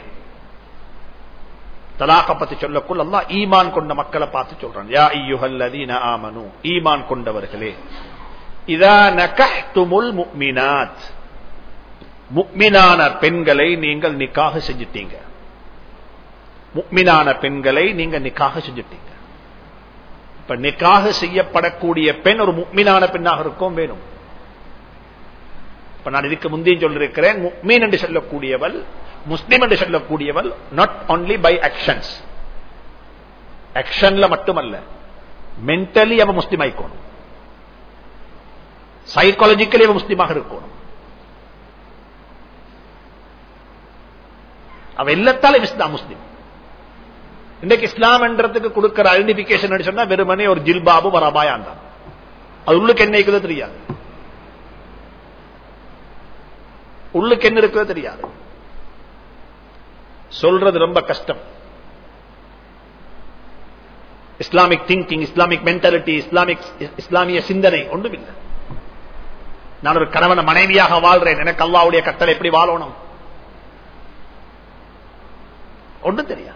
தலாக பத்தி சொல்லக்குள் அல்லாஹ் ஈமான் கொண்ட மக்களை பார்த்து சொல்றான், யா அய்யுஹல்லதீன ஆமனு, ஈமான் கொண்டவர்களே. இதா நகஹ்துமுல் முஃமினாத், முஃமினான பெண்களை நீங்கள் நிக்காஹ் செஞ்சிட்டீங்க. முஃமினான பெண்களை நீங்க நிக்காஹ் செஞ்சிட்டீங்க. இப்ப நிக்காஹ் செய்யப்படக்கூடிய பெண் ஒரு முஃமினான பெண்ணாக இருக்கும் வேணும். இப்ப நான் இதுக்கு முந்தையும் சொல்லிருக்கிறேன், முஃமின் என்று சொல்லக்கூடியவள், முஸ்லிம் என்று சொல்லக்கூடியவள் நாட் ஒன்லி பை ஆக்ஷன்ஸ், ஆக்ஷன்ல மட்டுமல்ல, மென்டலி அவ முஸ்லிம் ஆயிக்கணும், சைக்காலஜிக்கலி அவ முஸ்லிமாக இருக்கணும். அவ எல்லாத்தாலும் இஸ்லாம் முஸ்லிம். இன்றைக்கு இஸ்லாம் என்றதுக்கு கொடுக்கிற ஐடென்டிபிகேஷன் சொன்னா வெறுமனே ஒரு ஜில்பாபு வரபாயான் தான். அது உள்ளுக்கு என்ன இருக்குதோ தெரியாது, உள்ளுக்கு என்ன இருக்குதோ தெரியாது. சொல்றது ரொம்ப கஷ்டம். இஸ்லாமிக் திங்கிங், இஸ்லாமிக் மென்டாலிட்டி, இஸ்லாமிய சிந்தனை ஒன்றும் இல்லை. நான் ஒரு கணவன மனைவியாக வாழ்றேன், எனக்கு அல்லாஹ்வுடைய கட்டளை எப்படி வாழணும் ஒன்றும் தெரியாது.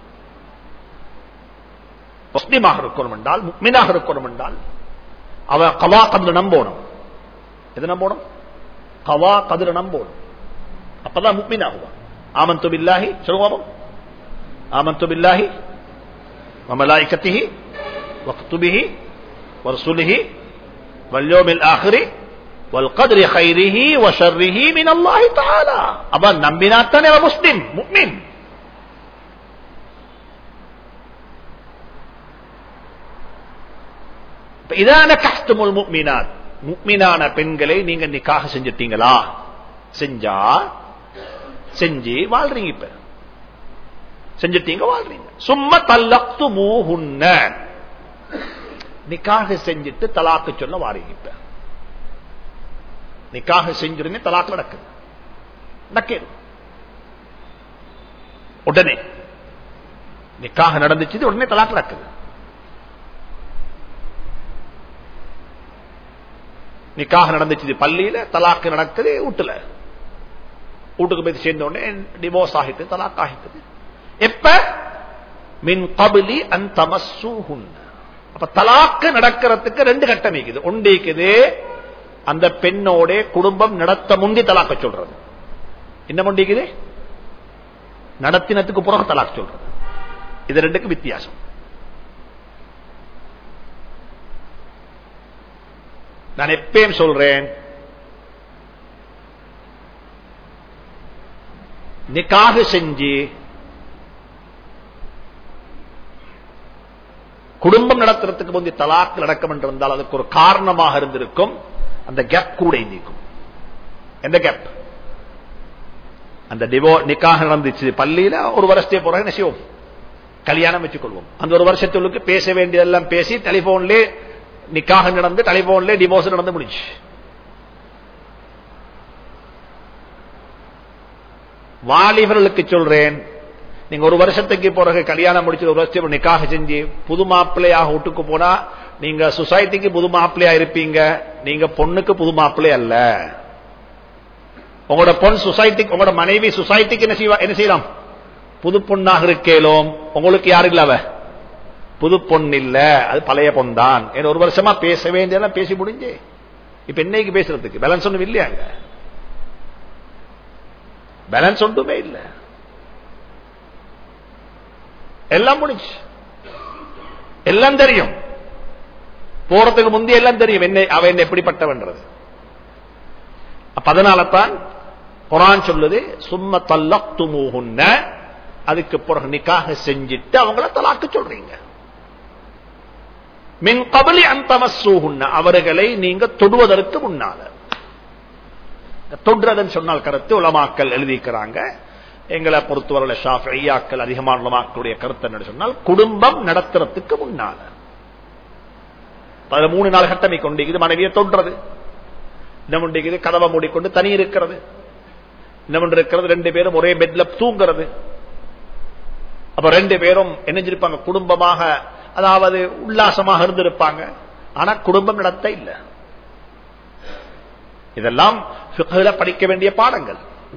முஸ்லிமாக இருக்கணும் என்றால், முஃமினாக இருக்கணும் என்றால் அவ கவா கதிர நம்போணும். எது நம்போணும்? கவா கதிர நம்போணும். அப்பதான் முஃமின் ஆகுவான். ஆமன்து பில்லாஹி, சொல்லுவோம், ஆமன்து பில்லாஹி வ மலாயிகத்திஹி வ குதுபிஹி வ ரசூலிஹி வல் யௌமில் ஆகிரி வல் கத்ரி கைரிஹி வ ஷர்ரிஹி மினல்லாஹி தஆலா. அவன் நம்பினாத்தானே அவன் முஸ்லிம், முஃமின். இதான கஷ்டமுல் முஃமினாத், முஃமினான பெண்களை நீங்க நிக்காஹ் செஞ்சிட்டீங்களா? செஞ்சா செஞ்சு வாழ்றீங்க. இப்ப செஞ்சிட்டீங்க, வாழ்றீங்க. சும்ம தல்லக்துமூஹுன்ன, நிக்காஹ் செஞ்சிட்டு தலாக்கு சொல்ல வாரீங்க. இப்ப நிக்காஹ் செஞ்சிருந்தே தலாக்கு நடக்குது, நடக்குது உடனே. நிக்காஹ் நடந்துச்சு, உடனே தலாக்கு நடக்குது. நிக்காஹ் நடந்துச்சு பள்ளியில, தலாக்கு நடக்குது வீட்டுல. வீட்டுக்கு போய் சேர்ந்த உடனே டிவோர்ஸ் ஆகிட்டு, தலாக் ஆகிட்டு. எப்ப? மின் கபிலி அன் தமஸ்ஸூஹுன். அப்ப தலாக்கு நடக்கிறதுக்கு ரெண்டு கட்டம் இருக்குது. ஒன்று இருக்குது அந்த பெண்ணோட குடும்பம் நடத்த முந்தி தலாக்க சொல்றது, என்ன ஒன்றிக்குது நடத்தினத்துக்கு புறகு தலாக் சொல்றது. இது ரெண்டுக்கு வித்தியாசம். நான் எப்பயும் சொல்றேன், நிக்காஹ் செஞ்சு குடும்பம் நடத்துறதுக்கு முந்தைய தலாக் நடக்கும் என்றிருந்தால் அதுக்கு ஒரு காரணமாக இருந்திருக்கும். அந்த கேப் கூட நீக்கும். எந்த கேப்? அந்த நிக்காஹ் நடந்துச்சு பள்ளியில, ஒரு வருஷத்துக்கு பிறகு என்ன செய்வோம்? கல்யாணம் வச்சுக்கொள்வோம். அந்த ஒரு வருஷத்துக்கு பேச வேண்டியதெல்லாம் பேசி, டெலிபோன்ல நிக்காஹ் நடந்து, டெலிபோன்ல டிவோர்ஸ் நடந்து முடிச்சு. வாலிபர்களுக்கு சொல்றேன், நீங்க ஒரு வருஷத்துக்கு பிறகு கல்யாணம் முடிச்சு, ஒரு வருஷத்துக்கு நிக்காஹ் செஞ்சு புது மாப்பிள்ளையாக வீட்டுக்கு போனா நீங்க சொசைட்டிக்கு புது மாப்பிள்ளையா இருப்பீங்க, நீங்க பொண்ணுக்கு புது மாப்பிள்ளை அல்ல. உங்களோட பொன் சொசைட்டிக்கு, உங்களோட மனைவி சொசைட்டிக்கு என்ன செய்யலாம்? புது பொண்ணாக இருக்கேலும். உங்களுக்கு யாரு இல்ல? அவ புது பொண்ணு இல்ல, அது பழைய பொன் தான். ஒரு வருஷமா பேச வேண்டியதெல்லாம் பேசி முடிஞ்சு, இப்ப என்னைக்கு பேசுறதுக்கு பேலன்ஸ் ஒன்றும் இல்லையாங்க? பேலன்ஸ் ஒன்றுமே இல்ல, எல்லாம் முடிஞ்சு, எல்லாம் தெரியும். போறதுக்கு முந்தைய எல்லாம் தெரியும் அவ என்ன எப்படிப்பட்டவன்றது. அதனால தான் குர்ஆன் சொல்லுது சும்ம தல்லக்துமூஹுன்ன, அதுக்கு பிறகு நிக்காஹ் செஞ்சிட்டு அவங்கள தலாக்கு சொல்றீங்க. மின் கப்லி அன் தமஸ்ஸூஹுன்ன, அவர்களை நீங்க தொடுவதற்கு முன்னால. தொடுறதுன்னு சொன்னால் கருத்து உலமாக்கள் எழுதிக்கிறாங்க. எங்களை பொறுத்தவரை ஷாஃபிஈயாக்கள் அதிகமான உலமாக்களுடைய கருத்து என்ன சொன்னால் குடும்பம் நடத்துறதுக்கு முன்னால. 3 கட்டமை கொண்டிருக்குது. மனைவியை தொடுறது, இன்னொன்று கதவை மூடிக்கொண்டு தனி இருக்கிறது, இன்னொன்று இருக்கிறது 2 பேரும் ஒரே பெட்ல தூங்குறது. அப்ப 2 பேரும் என்னஞ்சிருப்பாங்க, குடும்பமாக, அதாவது உல்லாசமாக இருந்திருப்பாங்க. ஆனா குடும்பம் நடத்த இல்ல. இதெல்லாம் ஃபிக்ஹ்ல படிக்க வேண்டிய பாடங்கள்.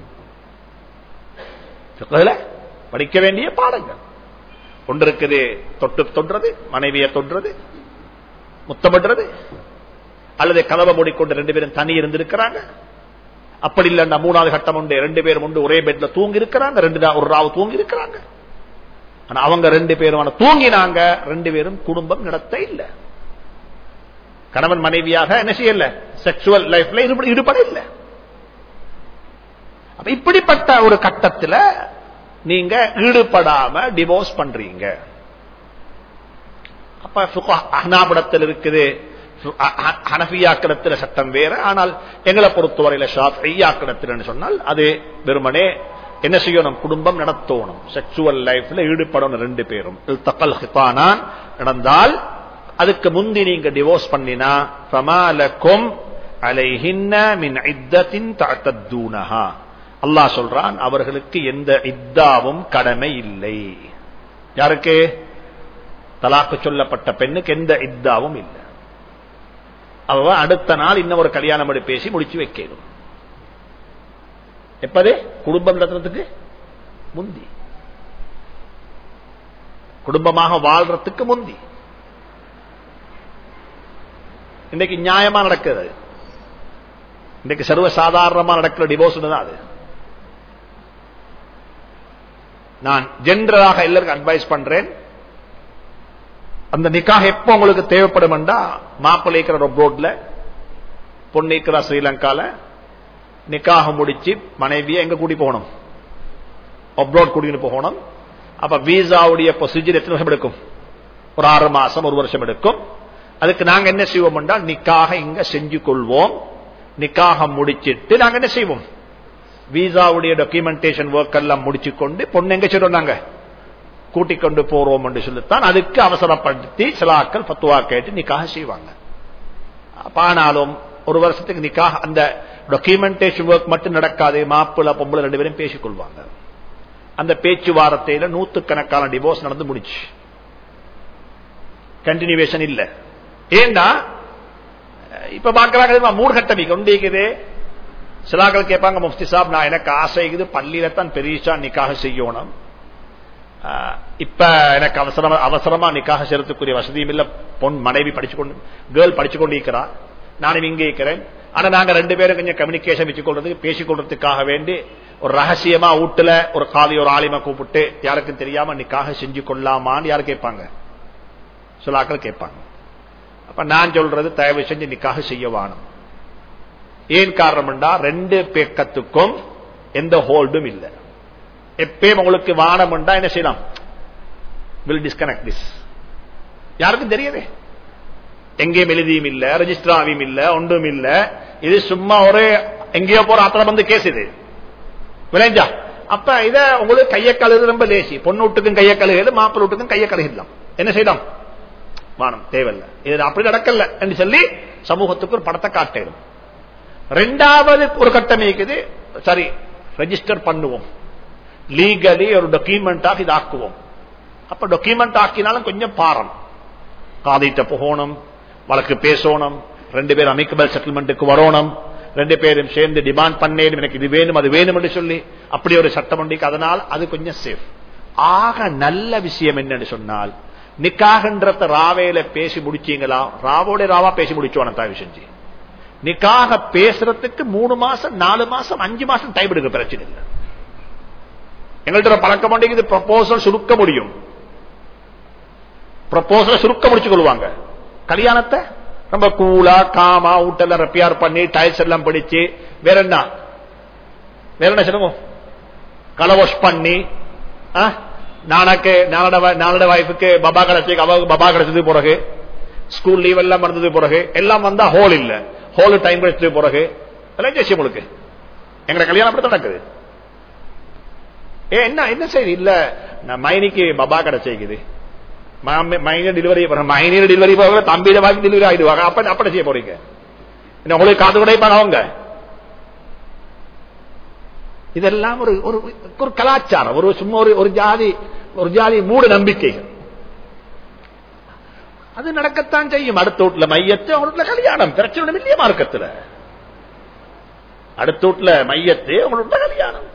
ஃபிக்ஹ்ல படிக்க வேண்டிய பாடங்கள் ஒன்று இருக்குது. தொடுறது, மனைவியை தொடுறது, முத்தமிடுறது, அல்லது கதவை மூடிக்கொண்டு 2 பேரும் தனி இருந்திருக்கிறாங்க. அப்படி இல்லைன்னா 3வது கட்டம் உண்டு, 2 பேரும் உண்டு ஒரே பெட்ல தூங்கி இருக்கிறாங்க, ஒரு ராவு தூங்கி இருக்கிறாங்க. ஆனா அவங்க 2 பேரும் தூங்கினாங்க, 2 பேரும் குடும்பம் நடத்த இல்ல. கணவன் மனைவியாக என்ன செய்யல, செக்சுவல் லைஃப்ல ஈடுபட இல்ல. அப்ப இப்படிப்பட்ட ஒரு கட்டத்தில் நீங்க ஈடுபடாம டிவோர்ஸ் பண்றீங்க. அப்ப ஹனாபிடத்தில் இருக்குது, ஹனஃபியாக்கிடத்தில் சட்டம் வேற. ஆனால் எங்களை பொறுத்தவரையில ஷாஃபிஈயாக்கிடத்தில் சொன்னால் அது வெறுமனே என்ன செய்யணும், குடும்பம் நடத்தணும், செக்சுவல் லைஃப்ல ஈடுபடணும் 2 பேரும். தக்கல் ஹிதானான் நடந்தால் அதுக்கு முந்தி நீங்க டிவோர்ஸ் பண்ணினா ஃபமாலக்கும் அலைஹின்ன மின் இத்தத்தின் தஅத்தூனஹா, அல்லாஹ் சொல்றான் அவர்களுக்கு எந்த இத்தாவும் கடமை இல்லை. யாருக்கு? தலாக்கு சொல்லப்பட்ட பெண்ணுக்கு எந்த இத்தாவும் இல்லை. அவ அடுத்த நாள் இன்னொரு கல்யாணம் பேசி முடிச்சு வைக்கணும். எப்பதே? குடும்பம் நடத்துறதுக்கு முந்தி, குடும்பமாக வாழ்றதுக்கு முந்தி. இன்னைக்கு நியாயமா நடக்குது, இன்னைக்கு சர்வசாதாரணமா நடக்கிற டிவோர்ஸ் தான் அது. நான் ஜெனரலாக எல்லாருக்கும் அட்வைஸ் பண்றேன், அந்த நிக்காஹ் எப்ப உங்களுக்கு தேவைப்படும், மாப்பிள்ளை இருக்கிற அப்ரோட்ல, பொண்ணு இருக்கிற ஸ்ரீலங்கால, நிக்காஹ் முடிச்சு மனைவியை எங்க கூட்டி போகணும், அப்ரோட் கூட்டிட்டு போகணும். அப்ப வீசாவுடைய ப்ரொசீஜர் எத்தனை வருஷம் எடுக்கும்? ஒரு 6 மாசம் 1 வருஷம் எடுக்கும். அதுக்கு நாங்க என்ன செய்வோம் என்றால் நிக்காஹ இங்க செஞ்சு கொள்வோம். நிக்காஹ முடிச்சிட்டு நாங்க என்ன செய்வோம், வீசாவுடைய டாக்குமெண்டேஷன் ஒர்க் எல்லாம் முடிச்சு கொண்டு பொண்ணு எங்க சொல்றோம் நாங்க கூட்டிக் கொண்டு போறோம் என்று சொல்லித்தான் அதுக்கு அவசரப்படுத்தி சிலாக்கள் ஃபத்வா கேட்டு நிக்காஹ செய்வாங்க. ஆனாலும் 1 வருஷத்துக்கு நிக்காஹ் அந்த டாக்குமெண்டேஷன் ஒர்க் மட்டும் நடக்காது. மாப்பிள்ளை பொம்பளை 2 பேரும் பேசிக்கொள்வாங்க. அந்த பேச்சுவார்த்தையில 100கணக்கான டிவோர்ஸ் நடந்து முடிச்சு, கண்டினியூவேஷன் இல்ல. ஏன்னா இப்ப பாக்குறாங்க 3 கட்டம் கொண்டிருக்குது. சிலாக்கள் கேட்பாங்க, முஃப்தி சாப் நான் எனக்கு ஆசை இருக்குது, பள்ளியில தான் பெரியசா நிக்காக செய்யணும், இப்ப எனக்கு அவசரமா நிக்காக செய்யறதுக்குரிய வசதியும் இல்ல, பொன் மனைவி கேர்ள் படிச்சு கொண்டு இருக்கிறா, நானும் இங்கே இருக்கிறேன். ஆனா நாங்க 2 பேரும் கொஞ்சம் கம்யூனிகேஷன் வச்சுக்கொள்றதுக்கு பேசிக்கொள்றதுக்காக வேண்டி ஒரு ரகசியமா வீட்டுல ஒரு காதி ஒரு ஆலிமா கூப்பிட்டு யாருக்கும் தெரியாம நிக்காக செஞ்சு கொள்ளாமான்னு யாரு கேட்பாங்க? சிலாக்கள் கேட்பாங்க. அப்ப நான் சொல்றது தயவு செஞ்சு நிக்காக செய்ய வேணும். ஏன் காரணம்டா 2 பேக்கத்துக்கும் எந்த ஹோல்டும் இல்லை. எப்பயும் உங்களுக்கு வானம்டா என்ன செய்யலாம், வில் டிஸ்கனெக்ட் திஸ். யாருக்கும் தெரியாது, எங்கேயும் எழுதியும் இல்ல, ரெஜிஸ்டராவையும் இல்ல, ஒன்றும் இல்ல. இது சும்மா ஒரு எங்கேயோ போற அத்தனை வந்து கேஸ் இது விளைஞ்சா. அப்ப இத உங்களுக்கு கைய கழுது ரொம்ப லேசி. பொண்ணு வீட்டுக்கும் கைய கழுகுது, மாப்பிள்ளை வீட்டுக்கும் கைய கழுகிடலாம். என்ன செய்யலாம், வானம் தேவையில்லை, இது அப்படி நடக்கல என்று சொல்லி சமூகத்துக்கு ஒரு படத்தை காட்டிடும். 2வது ஒரு கட்டம் இருக்குது, சரி ரெஜிஸ்டர் பண்ணுவோம், லீகலி ஒரு டாக்குமெண்டாக இது ஆக்குவோம். அப்ப டாக்குமெண்ட் ஆக்கினாலும் கொஞ்சம் பாரம், காதிட்ட போகணும், வழக்கு பேசணும், 2 பேரும் அமிக்கபிள் செட்டில்மெண்ட்டுக்கு வரணும், 2 பேரும் சேர்ந்து டிமாண்ட் பண்ணேன் எனக்கு இது வேணும் அது வேணும் என்று சொல்லி அப்படி ஒரு சட்டம் உண்டு. அதனால் அது கொஞ்சம் சேஃப். ஆக நல்ல விஷயம் என்னன்னு சொன்னால், நிக்காகன்றத ராவேல பேசி முடிச்சீங்களா, ராவோட ராவா பேசி முடிச்சோம் தயவு செஞ்சு. நிக்காக பேசுறதுக்கு 3 மாசம் 4 மாசம் 5 மாசம் டைம் எடுக்க பிரச்சனை இல்லை. எங்கள்கிட்ட பழக்கம் மாட்டேங்குது, ப்ரொபோசல் சுருக்க முடியும், ப்ரொபோசல் சுருக்க முடிச்சு கொள்வாங்க, கல்யாணத்தை ரொம்ப கூலா காமா ஊட்டெல்லாம் ரெப்பியார் பண்ணி டைல்ஸ் எல்லாம் பிடிச்சு வேற என்ன சொல்லுங்க, களை வாஷ் பண்ணி நானோட வைஃபுக்கு பபா கிடைச்சி அவருக்கு பபா கிடைச்சது பிறகு ஸ்கூல் லீவ் எல்லாம் மறந்தது பிறகு எல்லாம் வந்தா ஹோல் இல்ல, ஹோல் டைம் கிடைச்சது பிறகு எல்லாம் ஜெயிச்சு உங்களுக்கு எங்க கல்யாணம் அப்படி நடக்குது. என்ன செய்தி இல்ல, மைனிக்கு பபா கிடைச்சிருக்குது, மைனர் டெலிவரி போக தம்பியில வாங்கி டெலிவரி ஆயிடுவாங்க. அப்படி செய்ய போறீங்க, உங்களுக்கு காது கிடைப்பாங்க அவங்க. இதெல்லாம் ஒரு கலாச்சாரம், சும்மா ஒரு ஜாதி மூட நம்பிக்கைகள். அது நடக்கத்தான் செய்யும். அடுத்த வீட்டுல மையத்து, அவங்க வீட்டுல கல்யாணம், பிரச்சனை இல்லையா மார்க்கத்துல? அடுத்த வீட்டுல மையத்து, அவங்க வீட்டுல கல்யாணம்.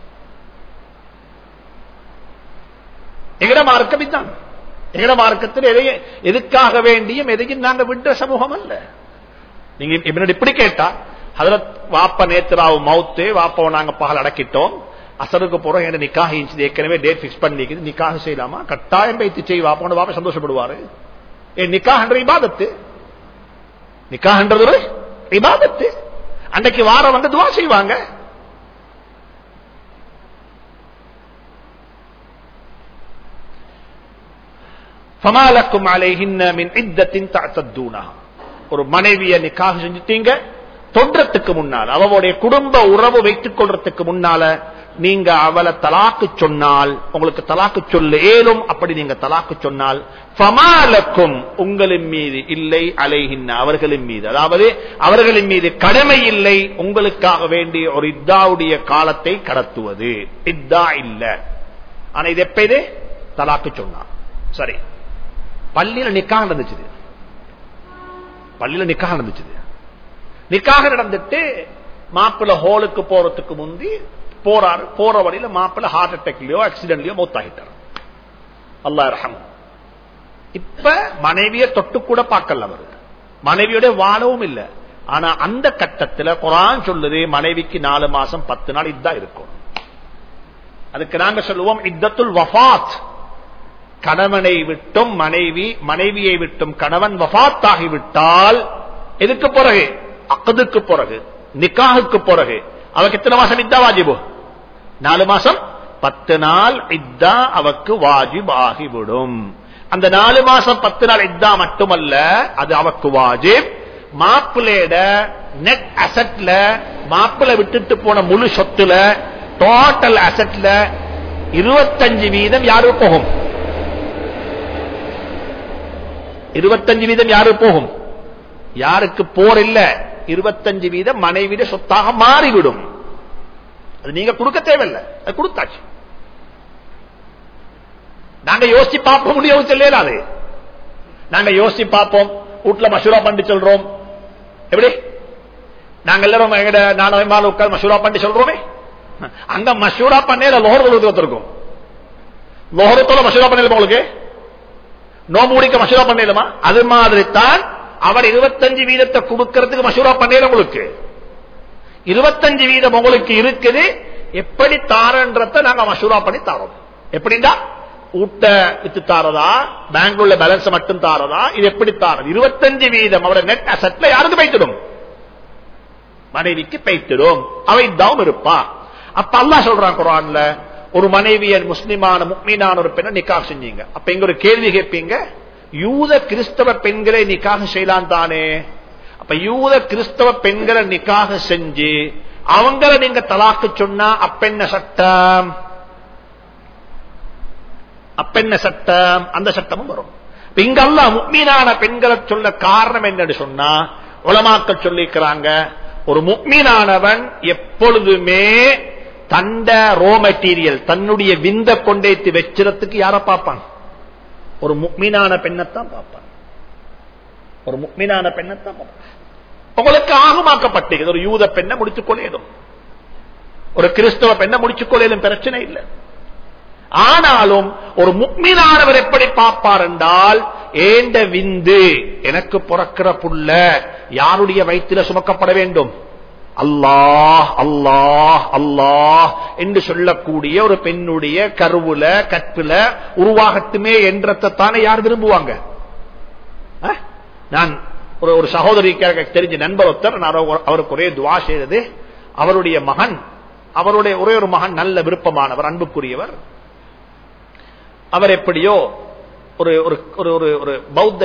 எங்கட மார்க்கம் இதுதான். எங்கட மார்க்கத்தில் எதுக்காக வேண்டியும் எதையும் நாங்க விடுற சமூகம் அல்ல. நீங்க இப்படி கேட்டா, அதுல வாப்ப நேத்ராவு மவுத்து, வாப்பாவை நாங்க பகல் அடக்கிட்டோம், அசருக்கு போறோம், என்ன நிக்காக இருந்துச்சு, ஏற்கனவே டேட் பிக்ஸ் பண்ணிக்குது, நிக்காக செய்யலாமா? கட்டாயம் வைத்து செய் வாப்போன்னு வாப்ப சந்தோஷப்படுவாரு. நிக்காஹ்ன்ற இபாதத்து, நிக்காஹ்ன்றது ஒரு இபாதத்து. அன்றைக்கு வாரம் வந்து துவா செய்வாங்க. ஃபமாலக்கும் அலைஹின்ன மின் இத்தத்தின் தஅத்தூனா. ஒரு மனைவியை நிக்காஹ் செஞ்சுட்டீங்க, தொன்றத்துக்கு முன்னால் அவளுடைய குடும்ப உறவு வைத்துக் கொள்றதுக்கு முன்னால நீங்க அவளை தலாக்கு சொன்னால், உங்களுக்கு தலாக்கு சொல்ல ஏலும், அப்படி நீங்க தலாக்கு சொன்னால் ஃபமாலக்கும் உங்களின் மீது இல்லை, அலைஹின்ன அவர்களின் மீது, அதாவது அவர்களின் மீது கடமை இல்லை உங்களுக்காக வேண்டிய ஒரு இத்தாவுடைய காலத்தை கடத்துவது. இத்தா இல்ல. ஆனா இது எப்ப இது தலாக்கு சொன்னா சரி. பள்ளியில நிக்காஹ் நடந்துச்சு, பள்ளியில நிக்காஹ் நடந்துச்சு. நிக்காக நடந்துட்டு மாப்பிள்ள ஹோலுக்கு போறதுக்கு முந்தி போறாரு. போற வழியில மாப்பிள்ள ஹார்ட் அட்டாக்லயோ ஆக்சிடென்ட்லயோ மௌத்தாகிட்டார், அல்லாஹ் இரஹம். இப்ப மனைவியை தொட்டு கூட பார்க்கல அவரு, மனைவியோட வாழவும் இல்லை. ஆனா அந்த கட்டத்தில் குர்ஆன் சொல்லுது மனைவிக்கு 4 மாசம் 10 நாள் இத்தா இருக்கும். அதுக்கு நாங்க சொல்லுவோம் இத்தத்துல் வஃபாத். கணவனை விட்டும் மனைவியை விட்டும் கணவன் வஃபாத் ஆகிவிட்டால் எதுக்கு பிறகு, அக்துக்கு பிறகு, நிக்காஹுக்கு பிறகு அவருக்கு எத்தனை மாசம் இத்தா வாஜிபு? 4 மாசம் 10 நாள் இத்தா அவக்கு வாஜிப் ஆகிவிடும். அந்த 4 மாசம் 10 நாள் இத்தா மட்டுமல்ல, அது அவக்கு வாஜிப். மாப்பிள்ளையோட நெட் அசெட்ல, மாப்பிள்ளை விட்டுட்டு போன முழு சொத்துல, டோட்டல் அசெட்ல 25% யாருக்கு போகும்? 25% யாருக்கு போகும்? யாருக்கு போர் இல்ல, 25% மனைவிட சொத்தாக மாறிவிடும். அது நீங்க கொடுக்க தேவையில்லை, அது கொடுத்தாச்சு. நாங்க யோசிச்சு பார்ப்போம், முடியும் சொல்லலாது. நாங்க யோசிச்சு பார்ப்போம், வீட்டுல மசூரா பண்ணி சொல்றோம். எப்படி நாங்க எல்லாரும் நானும் உட்கார் மசூரா பண்ணி சொல்றோமே, அங்க மசூரா பண்ணல லோஹர் தொழுதுக்கும், லோஹரத்தோட மசூரா பண்ணல உங்களுக்கு நோம்பு முடிக்க மசூரா பண்ணலுமா? அது மாதிரி தான் அவர் 25% கொடுக்கிறதுக்கு மசூரா பண்ணல. உங்களுக்கு 25% உங்களுக்கு இருக்குது, எப்படி தாரன்றத நாங்க மசூரா பண்ணி தாரோம். எப்படின்னா ஊட்ட வித்து தாரதா, பேங்க்ல உள்ள பேலன்ஸ் மட்டும் தாரதா, இது எப்படி தாரது? 25% அவருடைய நெட் அசெட்ல யாருக்கு பைத்திடும்? மனைவிக்கு பைத்திடும். அவை இதாவும் இருப்பா. அப்ப அல்லாஹ் சொல்றான் குர்ஆன்ல, ஒரு மனைவிய முஸ்லிமான முக்மீனான ஒரு பெண்ணை நிக்காஹ் செஞ்சீங்க. அப்ப இங்க ஒரு கேள்வி கேட்பீங்க, யூத கிறிஸ்தவ பெண்களை நிக்காஹ் செய்யலாம் தானே? அப்ப யூத கிறிஸ்தவ பெண்களை நிக்காஹ் செஞ்சு அவங்கள நீங்க தலாக்கு சொன்னா அப்ப என்ன சட்டம்? அப்ப என்ன சட்டம்? அந்த சட்டமும் வரும். இங்க அல்லாஹ் முக்மீனான பெண்களை சொல்ல காரணம் என்னன்னு சொன்னா, உலமாக்கள் சொல்லிக்கிறாங்க, ஒரு முக்மீனானவன் எப்பொழுதுமே தண்ட ரோ மெட்டீரியல், தன்னுடைய விந்த கொண்டேத்து வச்சிடத்துக்கு யார பார்ப்பான்? ஒரு முக்மீனான பெண்ணத்தான் பார்ப்பான். ஒரு முக்மீனான பெண்ணத்தான் பார்ப்பான். உங்களுக்கு ஆகமாக்கப்பட்டது, ஒரு யூத பெண்ணை முடித்துக் கொள்ளையிடும், ஒரு கிறிஸ்தவ பெண்ணை முடிச்சுக் கொள்ளையிடும், பிரச்சனை இல்லை. ஆனாலும் ஒரு முக்மீனானவர் எப்படி பார்ப்பார் என்றால், ஏண்ட விந்து எனக்கு பிறக்கிற புள்ள யாருடைய வயிற்றில சுமக்கப்பட வேண்டும்? அல்லாஹ் அல்லாஹ் அல்லாஹ் என்று சொல்லக்கூடிய ஒரு பெண்ணுடைய கருவுல கற்பில உருவாகட்டுமே என்றதானே யார் விரும்புவாங்க? நான் ஒரு சகோதரிக்கு தெரிஞ்ச நண்பர் ஒருத்தர், அவருக்கு ஒரே துவா செய்தது, அவருடைய மகன், அவருடைய ஒரே ஒரு மகன் நல்ல விருப்பமானவர், அன்புக்குரியவர், அவர் எப்படியோ ஒரு ஒரு பௌத்த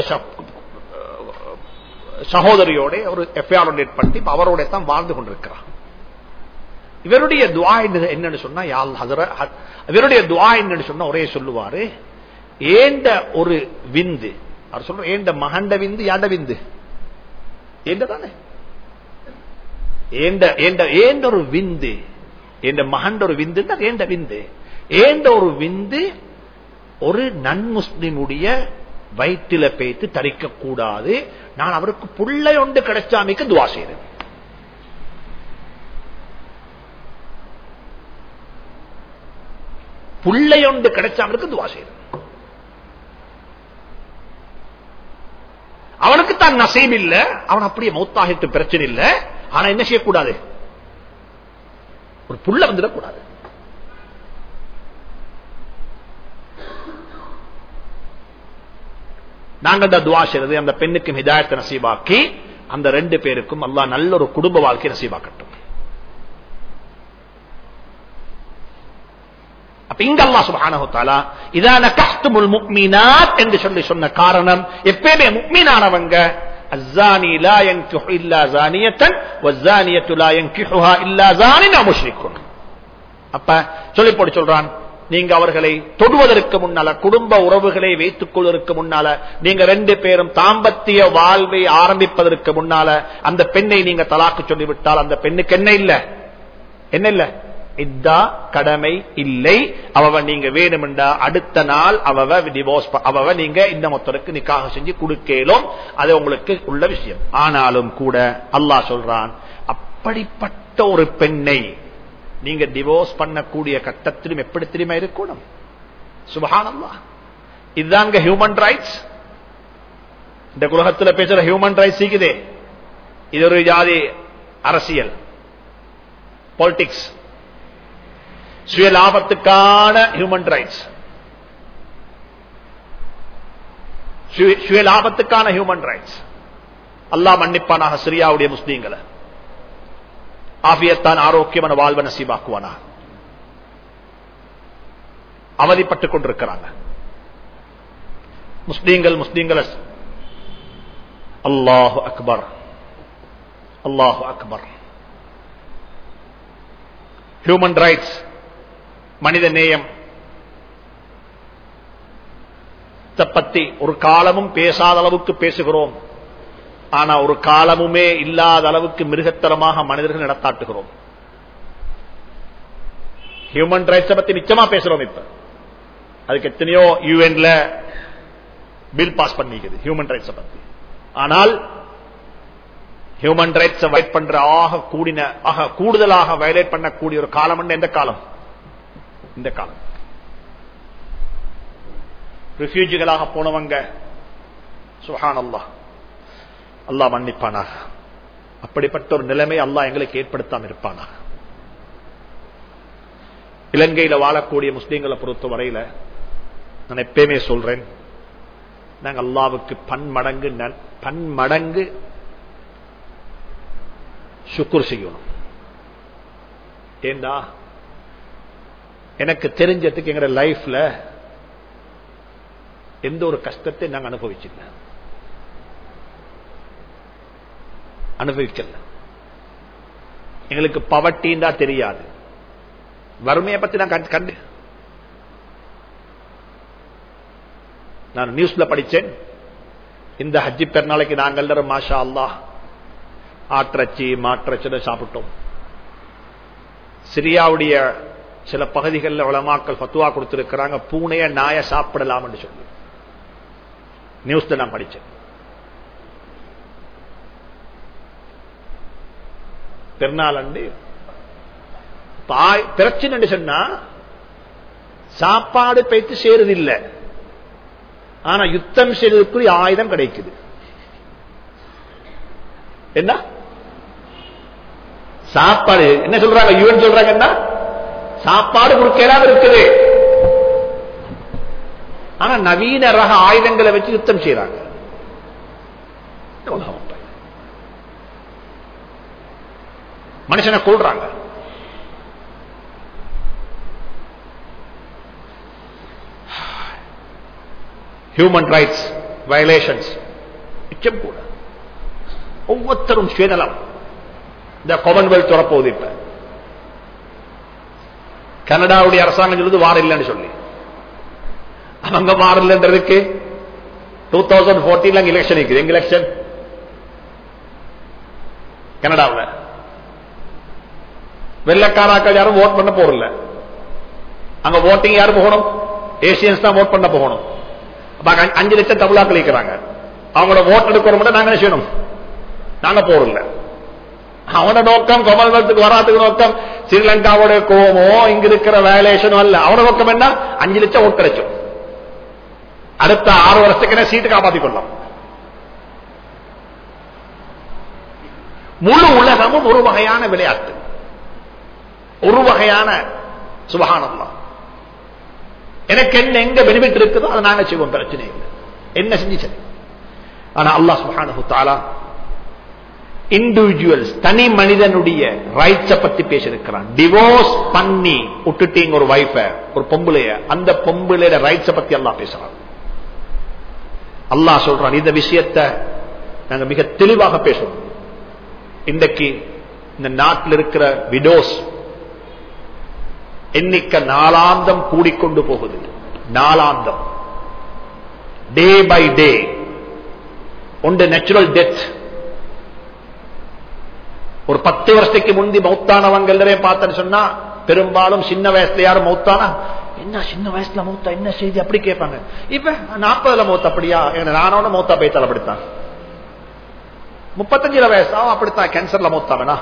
சகோதரியோட ஒரு எஃப்ஐஆர் ஏற்படுத்தி அவரோட தான் வாழ்ந்து கொண்டிருக்கிறார். இவருடைய துவா என்னன்னு சொன்னா, இவருடைய துவா என்னன்னு சொன்னா ஒரே சொல்லுவாரு, ஏண்ட ஒரு விந்து, அவர் சொல்ற ஏண்ட மகண்ட விந்து யாண்ட விந்து ஏண்டதானே, ஏண்ட ஒரு விந்து, ஏண்ட மகண்ட ஒரு விந்து ஏண்ட விந்து, ஏண்ட ஒரு விந்து ஒரு நன்முஸ்லிமுடைய வயிற்றில பேத்து தரிக்க கூடாது, நான் அவருக்கு புள்ளை ஒன்று கிடைச்சாமிக்கு துவா செய்றேன். புள்ளை ஒன்று கிடைச்சாமிக்கு துவா செய்றேன். அவனுக்கு தான் நசீப் இல்ல, அவன் அப்படியே மௌத்தாகிட்டு பிரச்சனை இல்ல, ஆனா என்ன செய்யக்கூடாது, ஒரு புள்ள வந்துடக்கூடாது. நாங்கள் அந்த துவா செய்றது, அந்த பெண்ணுக்கும் ஹிதாயத்தை நசீபாக்கி அந்த 2 பேருக்கும் அல்லாஹ் நல்ல ஒரு குடும்ப வாழ்க்கை நசீபாக்கட்டும். அப்ப இங்க அல்லாஹ் சுப்ஹானஹு வ தஆலா இதா நகஹ்துமுல் முஃமினாத் என்று சொன்ன காரணம், எப்பவுமே முஃமினானவங்க அஸ்ஸானி லா யன்கிஹு இல்லா ஸானியத்தன் வஸ்ஸானியத்து லா யன்கிஹுஹா இல்லா ஸானின் அவ் முஷ்ரிக்குன். அப்ப சொல்லி போட்டு சொல்றான், நீங்க அவர்களை தொடுவதற்கு முன்னால, குடும்ப உறவுகளை வைத்துக் கொள்வதற்கு முன்னால, நீங்க 2 பேரும் தாம்பத்திய வாழ்வை ஆரம்பிப்பதற்கு முன்னால அந்த பெண்ணை நீங்க தலாக்கு சொல்லிவிட்டால் அந்த பெண்ணுக்கு என்ன இல்ல இதா கடமை இல்லை. அவ நீங்க வேணுமெண்டா அடுத்த நாள் அவ டிவோர்ஸ், அவ நீங்க இந்த மொத்தருக்கு நிக்காக செஞ்சு கொடுக்கலும், அது உங்களுக்கு உள்ள விஷயம். ஆனாலும் கூட அல்லாஹ் சொல்றான், அப்படிப்பட்ட ஒரு பெண்ணை நீங்க டிவோர்ஸ் பண்ணக்கூடிய கட்டத்திலும் எப்படி தெரியுமா இருக்கணும்? சுப்ஹானல்லாஹ், இதுதாங்க ஹியூமன் ரைட்ஸ். இந்த உலகத்தில் பேசுற ஹியூமன் ரைட்ஸ் இருக்குதே, இது ஒரு ஜாதி அரசியல், பாலிடிக்ஸ், சுயலாபத்துக்கான ஹியூமன் ரைட்ஸ், சுயலாபத்துக்கான ஹியூமன் ரைட்ஸ். அல்லாஹ் மன்னிப்பானாக சிரியாவுடைய முஸ்லீம்களை, ஆபியத்தான் ஆரோக்கியமான வாழ்வை நசீபாக்குவானா. அவதிப்பட்டுக் கொண்டிருக்கிறாங்க முஸ்லீம்கள். அல்லாஹு அக்பர், அல்லாஹு அக்பர். ஹியூமன் ரைட்ஸ், மனித நேயம் பத்தி ஒரு காலமும் பேசாத அளவுக்கு பேசுகிறோம். ஆனா ஒரு காலமுமே இல்லாத அளவுக்கு மிருகத்தரமாக மனிதர்கள் நடத்தாட்டுகிறோம். ஹியூமன் ரைட்ஸ் பத்தி நிச்சயமா பேசுறோம். இப்ப அதுக்கு எத்தனையோ யூஎன்ல பில் பாஸ் பண்ணிக்குது ஹியூமன் ரைட்ஸ் பத்தி. ஆனால் ஹியூமன் ரைட்ஸ் வயலேட் பண்ற கூடுதலாக வயலேட் பண்ணக்கூடிய ஒரு காலம் எந்த காலம்? இந்த காலம். ரிஃப்யூஜிகளாக போனவங்க, சுப்ஹானல்லாஹ், அல்லாஹ் மன்னிப்பானாக. அப்படிப்பட்ட ஒரு நிலைமை அல்லாஹ் எங்களுக்கு ஏற்படுத்தாம இருப்பானாக. இலங்கையில வாழக்கூடிய முஸ்லீம்களை பொறுத்த வரையில நான் எப்பயுமே சொல்றேன், நாங்கள் அல்லாஹ்வுக்கு பன்மடங்கு சுக்ர் செய்யணும். ஏண்டா எனக்கு தெரிஞ்சதுக்கு எங்க லைஃப்ல எந்த ஒரு கஷ்டத்தை நாங்கள் அனுபவிக்கல. எங்களுக்கு பவர்ட்டின்னா தெரியாது, வறுமையை பத்தி நான் கண்டு நான் நியூஸ்ல படிச்சேன். இந்த ஹஜ்ஜி பெருநாளைக்கு நாங்கள் எல்லாரும் மாஷா அல்லாஹ் ஆற்றச்சி மாற்றச்சி சாப்பிட்டோம். சிரியாவுடைய சில பகுதிகளில் உலமாக்கள் ஃபத்வா கொடுத்திருக்கிறாங்க, பூனைய நாய சாப்பிடலாம் என்று சொல்லி நியூஸ்ல நான் படிச்சேன். பெருநாள் அண்டு பிரச்சனை சொன்னா சாப்பாடு பைத்து சேருதில்லை, ஆனா யுத்தம் செய்வதற்குரிய ஆயுதம் கிடைக்குது. என்ன சாப்பாடு என்ன சொல்றாங்க? யூஎன் சொல்றாங்க என்ன சாப்பாடு கொடுக்கலாம் இருக்குது, ஆனா நவீன ரக ஆயுதங்களை வச்சு யுத்தம் செய்யறாங்க. மனுஷனை கொள்றாங்க. ஹியூமன் ரைட்ஸ் வயலேஷன்ஸ் மிச்சம் கூட. ஒவ்வொருத்தரும் சுயநலம். இந்த காமன்வெல்த் வரப்போகுது. இப்ப கனடாவுடைய அரசாங்கம் சொல்லுது வார இல்லைன்னு சொல்லி. அவங்க வார இல்லைன்றதுக்கு 2014 எலெக்ஷன் இருக்குது. எங்க எலெக்ஷன்? கனடாவில் வெள்ளக்காராக்கள் யாரும் ஓட் பண்ண போறல. அங்க ஓட்டிங் யாரும் போகணும்? ஏசியன்ஸ் தான் ஓட் பண்ண போகணும். 5 லட்சம் தமிழாக்கள் இருக்கிறாங்க. அவங்களோட ஓட் எடுக்கிறோம். நாங்க என்ன செய்யணும்? நாங்க போறல. அவனோட நோக்கம் காமன்வெல்த்துக்கு வராதுக்கு நோக்கம் ஸ்ரீலங்காவோட கோவமோ இங்க இருக்கிற வயலேஷனோ அல்ல. அவனோட நோக்கம் என்ன? 5 லட்சம் ஓட் கிடைக்கும். அடுத்த 6 வருஷத்துக்கு சீட்டு காப்பாற்றிக் கொள்ளலாம். முழு உலகமும் ஒரு வகையான விளையாட்டு, ஒரு வகையான சுபஹானல்லாஹ். எனக்கு என்ன எங்க பெனிஃபிட் இருக்குதோ அதை நாங்க செய்வோம், பிரச்சனை இல்லை. என்ன செஞ்சு சரி. ஆனா அல்லாஹ் சுப்ஹானஹு வ தஆலா இண்டிவிஜுவல்ஸ், தனி மனிதனுடைய ரைட்ஸ பத்தி பேசியிருக்கிறான். டிவோர்ஸ் பண்ணி விட்டுட்டீங்க ஒரு வைஃப, ஒரு பொம்பளைய, அந்த பொம்பளையோட ரைட்ஸ பத்தி அல்லாஹ் பேசுறான். அல்லாஹ் சொல்றான் இந்த விஷயத்தை நாங்க மிக தெளிவாக பேசுறோம். இன்றைக்கு இந்த நாட்டில் இருக்கிற விடோஸ் எண்ணிக்கை நாளாந்தம் கூடிக்கொண்டு போகுது. நாளாந்தம், டே பை டே. ஒன்று நேச்சுரல் டெத். ஒரு 10 வருஷத்துக்கு முந்தி மௌத்தானவங்க எல்லாரையும் பார்த்தேன்னு சொன்னா பெரும்பாலும் சின்ன வயசுல யாரும் மௌத்தானா என்ன சின்ன வயசுல மௌத்தா என்ன செய்தி அப்படி கேட்பாங்க. இப்ப 40ல மௌத்த அப்படியா? நானோட மௌத்தா போய் அப்படித்தான். 35 வயசா அப்படித்தான் கேன்சர்ல மௌத்தாவனா.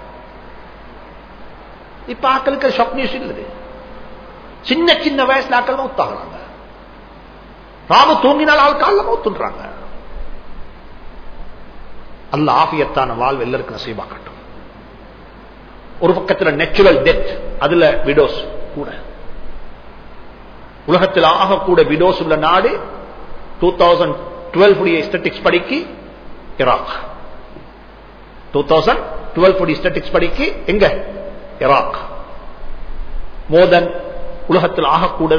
இப்ப ஆக்களுக்கு ஷாக் நியூஸ் இல்லது. சின்ன சின்ன வயசுல ஆக்கள் மௌத்தாகிறாங்க. ராவு தூங்கினால் ஆள் காலில் மௌத்துன்றாங்க. அல்ல ஆஃபியத்தான வாழ்வு எல்லாருக்கும் நசீபாக்கட்டும். ஒரு பக்கத்தில் நேச்சுரல் டெத், அதுல விடோஸ் கூட. உலகத்தில் ஆக கூட விடோஸ் உள்ள நாடு 2012 ஸ்டாட்டிஸ்டிக்ஸ் படிக்கு ஈராக். 2012 ஸ்டாட்டிஸ்டிக்ஸ் படிக்கு எங்க? ஈராக். மோர் தென் உலகத்தில் ஆக கூட.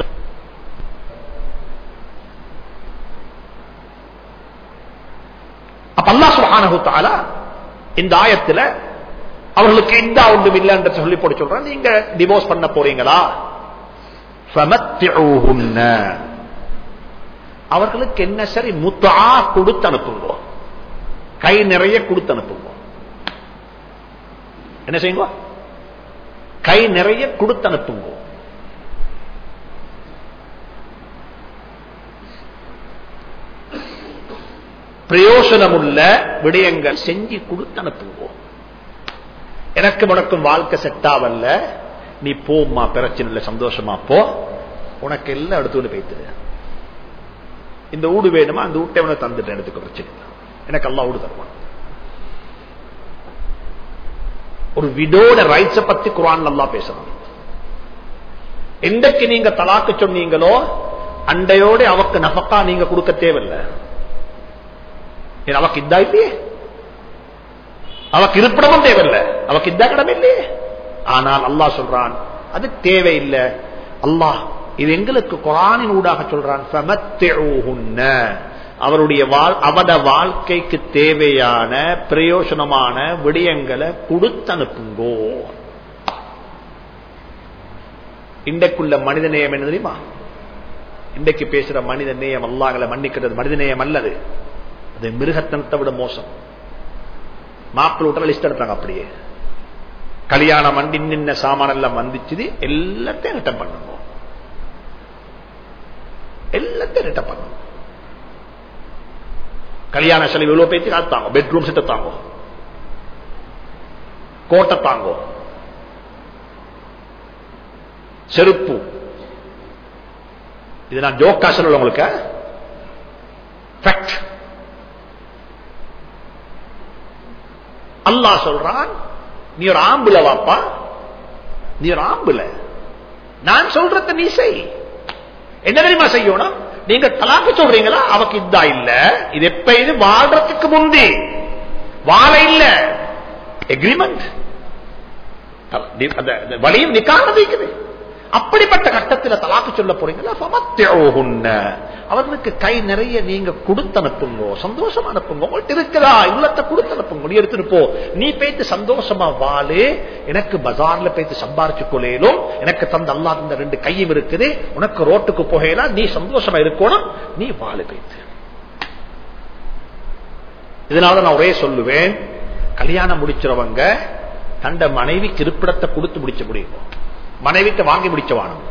அப்ப அல்லாஹ் சுப்ஹானஹு வ தஆலா இந்த ஆயத்துல அவர்களுக்கு எந்த ஒன்றும் இல்லை என்று சொல்லி போட்டு சொல்றான். நீங்க டிவோர்ஸ் பண்ண போறீங்களா? ஃபமத்திஊஹுன்ன, அவர்களுக்கு என்ன சரி முத்தா கொடுத்து அனுப்புங்க, கை நிறைய கொடுத்து அனுப்புங்க. என்ன செய்யுங்க? கை நிறைய கொடுத்து அனுப்புங்க. பிரயோசனமுள்ள விடயங்கள் செஞ்சு கொடுத்து அனுப்புவோம். எனக்கு உனக்கும் வாழ்க்கை செட்டாவல்ல, நீ போம்மா, பிரச்சனை இல்லை, சந்தோஷமா போ, உனக்கு எல்லாம் எடுத்துட்டு போய்த்து. இந்த ஊடு வேணுமா? அந்த வீட்டை உனக்கு தந்துட்டேன், எடுத்துக்க, பிரச்சனை இல்லை, எனக்கு எல்லாம் ஊடு தருவான். ஒரு விடோட ரைட்ஸ பத்தி குர்ஆன் அல்லாஹ் பேசணும். எந்தக்கு நீங்க தலாக்கு சொன்னீங்களோ அண்டையோட அவக்கு நஃபகா நீங்க கொடுக்க தேவையில்லை. அவக்கு இதா இல்லையே, அவக்கு இருப்பிடமும் தேவையில்லை, அவக்கு இதா கடமை இல்லையே. ஆனால் அல்லாஹ் சொல்றான் அது தேவையில்லை. அல்லாஹ் இது எங்களுக்கு குர்ஆனின் ஊடாக சொல்றான், ஃபமத்திஊஹுன்ன, அவருடைய அவட வாழ்க்கைக்கு தேவையான பிரயோஜனமான விடயங்களை கொடுத்து அனுப்புங்கோ. இன்றைக்குள்ள மனித நேயம் என்ன தெரியுமா? இன்றைக்கு பேசுற மனித நேயம் அல்லாஹ்களை மன்னிக்கிறது மனித நேயம் அல்லது, அது மிருகத்தனத்தை விட மோசம். மாப்பிள்ள விட்ட லிஸ்ட் எடுத்தாங்க, அப்படியே கல்யாணம் வண்டி நின்ன சாமான எல்லாம் வந்துச்சு, எல்லாத்தையும் ரிட்டன் பண்ணுங்க, எல்லாத்தையும் ரிட்டன் பண்ணுங்க. கல்யாண செலவு எவ்வளவு பேச்சு தாங்க, பெட்ரூம் செட்ட தாங்கோ, கோட்டை தாங்கோ, செருப்பு. இது நான் ஜோக்கா சொல்ல உங்களுக்கு, ஃபேக்ட். அல்லாஹ் சொல்றான், நீ ஒரு ஆம்புல வாப்பா, நீ ஒரு ஆம்புல, நான் சொல்றத நீ செய். என்ன தெரியுமா செய்யணும்? நீங்க தலாக்கு சொல்றீங்களா, அவக்கு இதா இல்ல, இது எப்ப இது வாழ்றதுக்கு முந்தி வாழ இல்ல, எக்ரிமெண்ட். வலியும் நிக்காக வைக்குது. அப்படிப்பட்ட கட்டத்தில் தலாக்கு சொல்ல போறீங்களா, அவர்களுக்கு கை நிறைய நீங்க கொடுத்து அனுப்புங்க, சந்தோஷமா அனுப்புங்க. உங்கள்கிட்ட இருக்கிறா இல்லத்தை கொடுத்து அனுப்புங்க. நீ எடுத்துட்டு போ, நீ போயிட்டு சந்தோஷமா வாழு. எனக்கு பஜார்ல போயிட்டு சம்பாரிச்சு கொள்ளையிலும், எனக்கு தந்த அல்லாஹ் இந்த 2 கையும் இருக்குது, உனக்கு ரோட்டுக்கு போகலாம், நீ சந்தோஷமா இருக்கணும், நீ வாழு போயிட்டு. இதனால நான் ஒரே சொல்லுவேன், கல்யாணம் முடிச்சவங்க தண்ட மனைவிக்கு இருப்பிடத்தை கொடுத்து முடிச்ச முடியும், மனைவிட்ட வாங்கி முடிச்ச வானம்.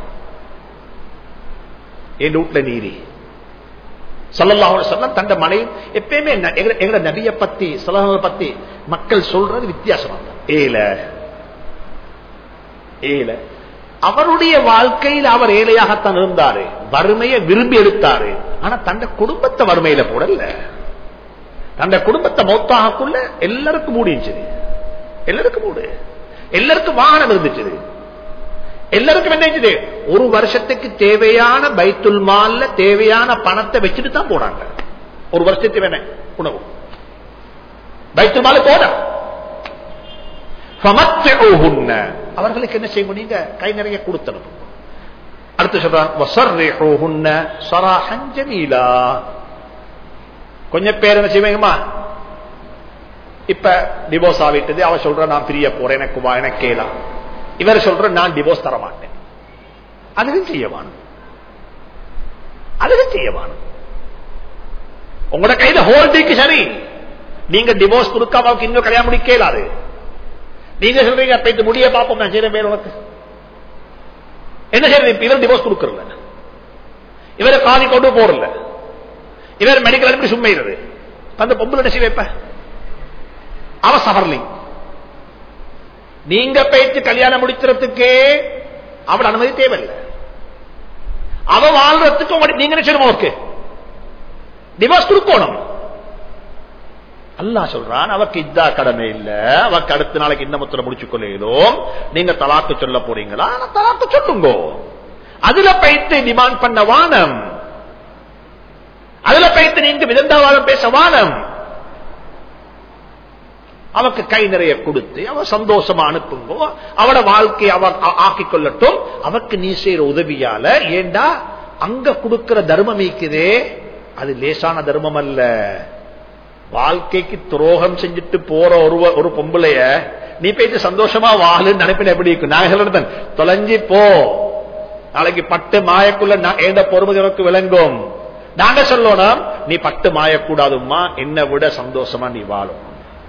என் வீட்டுல நீதி ஸல்லல்லாஹு அலைஹி வஸல்லம் தண்ட மனைவி எப்பயுமே எங்க நபியை பத்தி ஸல்லல்லாஹு பத்தி மக்கள் சொல்றது வித்தியாசமா ஏல. அவருடைய வாழ்க்கையில் அவர் ஏழையாகத்தான் இருந்தாரு, வறுமையை விரும்பி எடுத்தாரு. ஆனா தண்ட குடும்பத்தை வறுமையில போடல. தண்ட குடும்பத்தை மௌத்தாகக்குள்ள எல்லாருக்கும் மூடிச்சு, எல்லாருக்கும் மூடு, எல்லாருக்கும் வாகனம் இருந்துச்சு, எல்லாருக்கும் என்ன செஞ்சது, ஒரு வருஷத்துக்கு தேவையான பைத்துல் மால்ல தேவையான பணத்தை வச்சுட்டு தான் போனாங்க. ஒரு வருஷத்துக்கு வேண உணவு பைத்துல் மால்ல போன. அவர்களுக்கு என்ன செய்ய முடியுங்க, கை நிறைய கொடுத்தனும். அடுத்து சொல்றாங்க, கொஞ்சம் பேர் என்ன செய்வீங்கம்மா, இப்ப டிவோர்ஸ் ஆகிட்டது, அவ சொல்ற நான் பிரிய போறேன், எனக்கு வா, எனக்கு கேலாம். இவர் சொல்ற நான் டிவோர்ஸ் தர மாட்டேன். அதுவும் செய்யவானும், அதுவும் செய்யவானும். உங்களோட கையில ஹோல்டிக்கு சரி, நீங்க டிவோர்ஸ் கொடுக்க அவருக்கு இன்னும் கல்யாணம் முடிக்க கேளாது. நீங்க சொல்றீங்க போயிட்டு முடிய பார்ப்போம், நான் செய்யறேன் பேர் உனக்கு என்ன செய்யறது. இவர் டிவோர்ஸ் கொடுக்கறல, இவரை காதி கொண்டு போறல, இவர் மெடிக்கல் அனுப்பி சும்மைறது. அந்த பொம்பளை என்ன செய்ய வைப்ப, அவ சவர்லிங். நீங்க போயிட்டு கல்யாணம் முடிக்கிறதுக்கே அவட அனுமதி தேவையில்லை. அவ வாழ்றதுக்கு நீங்க என்ன செய்யணும், அவருக்கு டிவோர்ஸ் கொடுக்கணும். அல்லாஹ் சொல்றான், அவருக்கு இதா கடமை இல்ல, அவருக்கு அடுத்த நாளைக்கு இந்த முத்திர முடிச்சுக் கொள்ளையிலும். நீங்க தலாக்கு சொல்ல போறீங்களா, தலாக்கு சொல்லுங்க. அதுல போயிட்டு டிமாண்ட் பண்ண வானம், அதுல போயிட்டு நீங்க விதண்டாவாதம் பேச வானம். அவக்கு கை நிறைய கொடுத்து அவ சந்தோஷமா அனுப்புங்க, அவட வாழ்க்கையை அவ ஆக்கிக் கொள்ளட்டும். அவக்கு நீ செய்யற உதவியால, ஏண்டா அங்க கொடுக்கிற தர்மம் இருக்குதே, அது லேசான தர்மம் அல்ல. வாழ்க்கைக்கு துரோகம் செஞ்சுட்டு போற ஒரு பொம்பளைய நீ போயிட்டு சந்தோஷமா வாழுன்னு நினைப்பின எப்படி இருக்கு. நான் சொல்றேன், தொலைஞ்சி போ, நாளைக்கு பட்டு மாயக்குள்ள ஏண்ட பொறுமைக்கு விளங்கும். நாங்க சொல்லணும், நீ பட்டு மாயக்கூடாதுமா, என்னை விட சந்தோஷமா நீ வாழும்.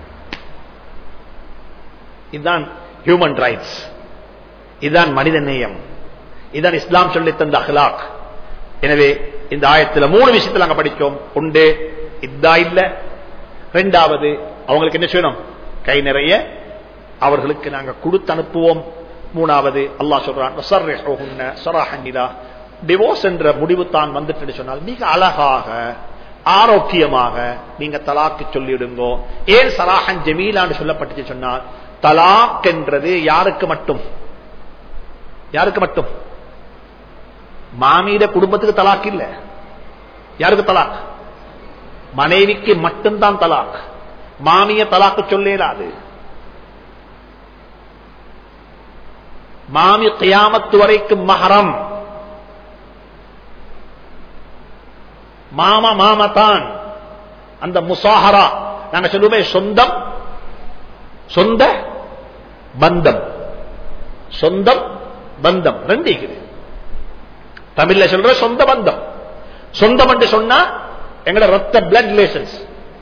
இதுதான் ஹியூமன் ரைட்ஸ், இதுதான் மனித நேயம், இதுதான் இஸ்லாம் சொல்லி தந்த அஹ்லாக். எனவே இந்த ஆயத்துல 3 விஷயத்துல நாங்க படிச்சோம். ஒன்று, இதா இல்ல. 2வது, அவங்களுக்கு என்ன செய்யணும், கை நிறைய அவர்களுக்கு நாங்க கொடுத்து அனுப்புவோம். 3வது, அல்லாஹ் சொல்றான், டிவோர்ஸ் என்ற முடிவு தான் வந்துட்டு சொன்னால் மிக அழகாக ஆரோக்கியமாக நீங்க தலாக்கு சொல்லிடுங்க. ஏன் சராஹன் ஜமீலான்னு சொல்லப்பட்டு சொன்னால், தலாக் என்றது யாருக்கு மட்டும், யாருக்கு மட்டும், மாமியிட குடும்பத்துக்கு தலாக் இல்ல. யாருக்கு தலாக், மனைவிக்கு மட்டும்தான் தலாக். மாமிய தலாக்கு சொல்லேடாது. மாமி கியாமத்து வரைக்கும் மஹரம், மாமா மாமா தான். அந்த முசாஹரா நாங்க சொல்லுமே, சொந்தம், சொந்த பந்தம், சொந்தம் பந்தம் 2 இருக்குது. தமிழ்ல சொல்ற சொந்த பந்தம். சொந்தம் என்று சொன்னா எங்கட ரத்த பிளட் ரிலேஷன்ஸ்,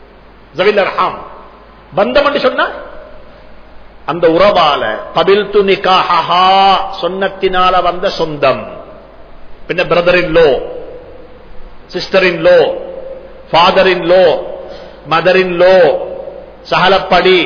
பந்தம் என்று சொன்னா அந்த உறவால கபில்து நிகாஹா, சொன்னத்தினால வந்த சொந்தம். பின்ன brother in law, sister in law, father in law, mother in law, சகலப்படி,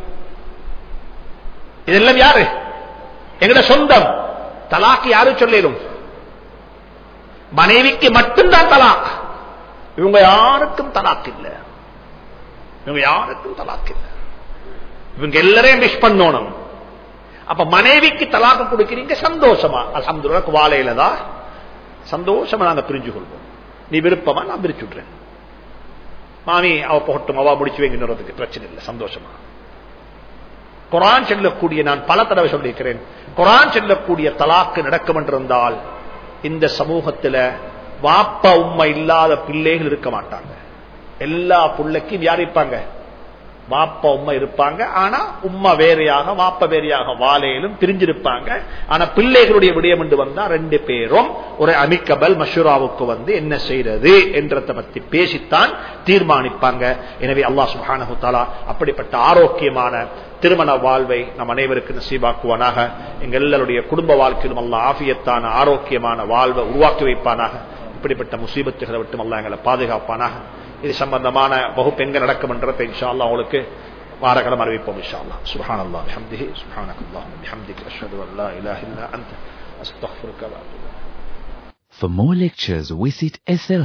இதெல்லாம் யாரு, எங்கட சொந்தம். தலாக் யாரு சொல்லிடும், மனைவிக்கு மட்டும்தான் தலாக். இவங்க யாருக்கும் தலாக் இல்ல, இவங்க யாருக்கும் தலாக் இல்ல. இவங்க எல்லாரையும் மிஸ் பண்ணணும். அப்ப மனைவிக்கு தலாக்கு கொடுக்கிறீங்க, சந்தோஷமா அல்ஹம்துலில்லாஹ் வாழையிலதான் சந்தோஷமா நாங்க பிரிஞ்சு கொள்வோம். நீ விருப்பமா, நான் பிரிச்சு விடுறேன். மாமி அவ போகட்டும், அவ முடிச்சு வைங்கிறதுக்கு பிரச்சனை இல்லை, சந்தோஷமா. குர்ஆன் சொல்லக்கூடிய, நான் பல தடவை சொல்லியிருக்கிறேன், குர்ஆன் சொல்லக்கூடிய தலாக்கு நடக்கும் என்றிருந்தால் இந்த சமூகத்துல வாப்பா உம்மா இல்லாத பிள்ளைகள் இருக்க மாட்டாங்க. எல்லா பிள்ளைக்கும் யார் இருப்பாங்க? வாப்பா உம்மா இருப்பாங்க. ஆனா உம்மா வேறையாக வாப்பா வேறையாக வாழையிலும் பிரிஞ்சிருப்பாங்க. ஆனா பிள்ளைகளுடைய விடயம் என்று வந்தா ரெண்டு பேரும் ஒரு அமிக்கபல் மஷூராவுக்கு என்ன செய்யறது என்றதை பத்தி பேசித்தான் தீர்மானிப்பாங்க. எனவே அல்லாஹ் சுப்ஹானஹு வ தஆலா அப்படிப்பட்ட ஆரோக்கியமான திருமண வாழ்வை நம் அனைவருக்கு நசீபாக்குவானாக. எங்க எல்லாருடைய குடும்ப வாழ்க்கையிலும் அல்லாஹ் ஆஃபியத்தான ஆரோக்கியமான வாழ்வை உருவாக்கி வைப்பானாக. இப்படிப்பட்ட முசீபத்துகளை விட்டு அல்லாஹ் எங்களை பாதுகாப்பானாக. இது சம்பந்தமான வகுப்பு எங்க நடக்கும் என்றதை இன்ஷா அல்லாஹ் உங்களுக்கு வாரக்கிழமை அறிவிப்போம் இன்ஷா அல்லாஹ். சுப்ஹானல்லாஹ் பிஹம்திஹி சுப்ஹானக்கல்லாஹு பிஹம்திக அஷ்ஹது அன் லா இலாஹா இல்லா அன்த அஸ்தக்ஃபிருக வ அத்தூபு இலைக். For more lectures, visit SL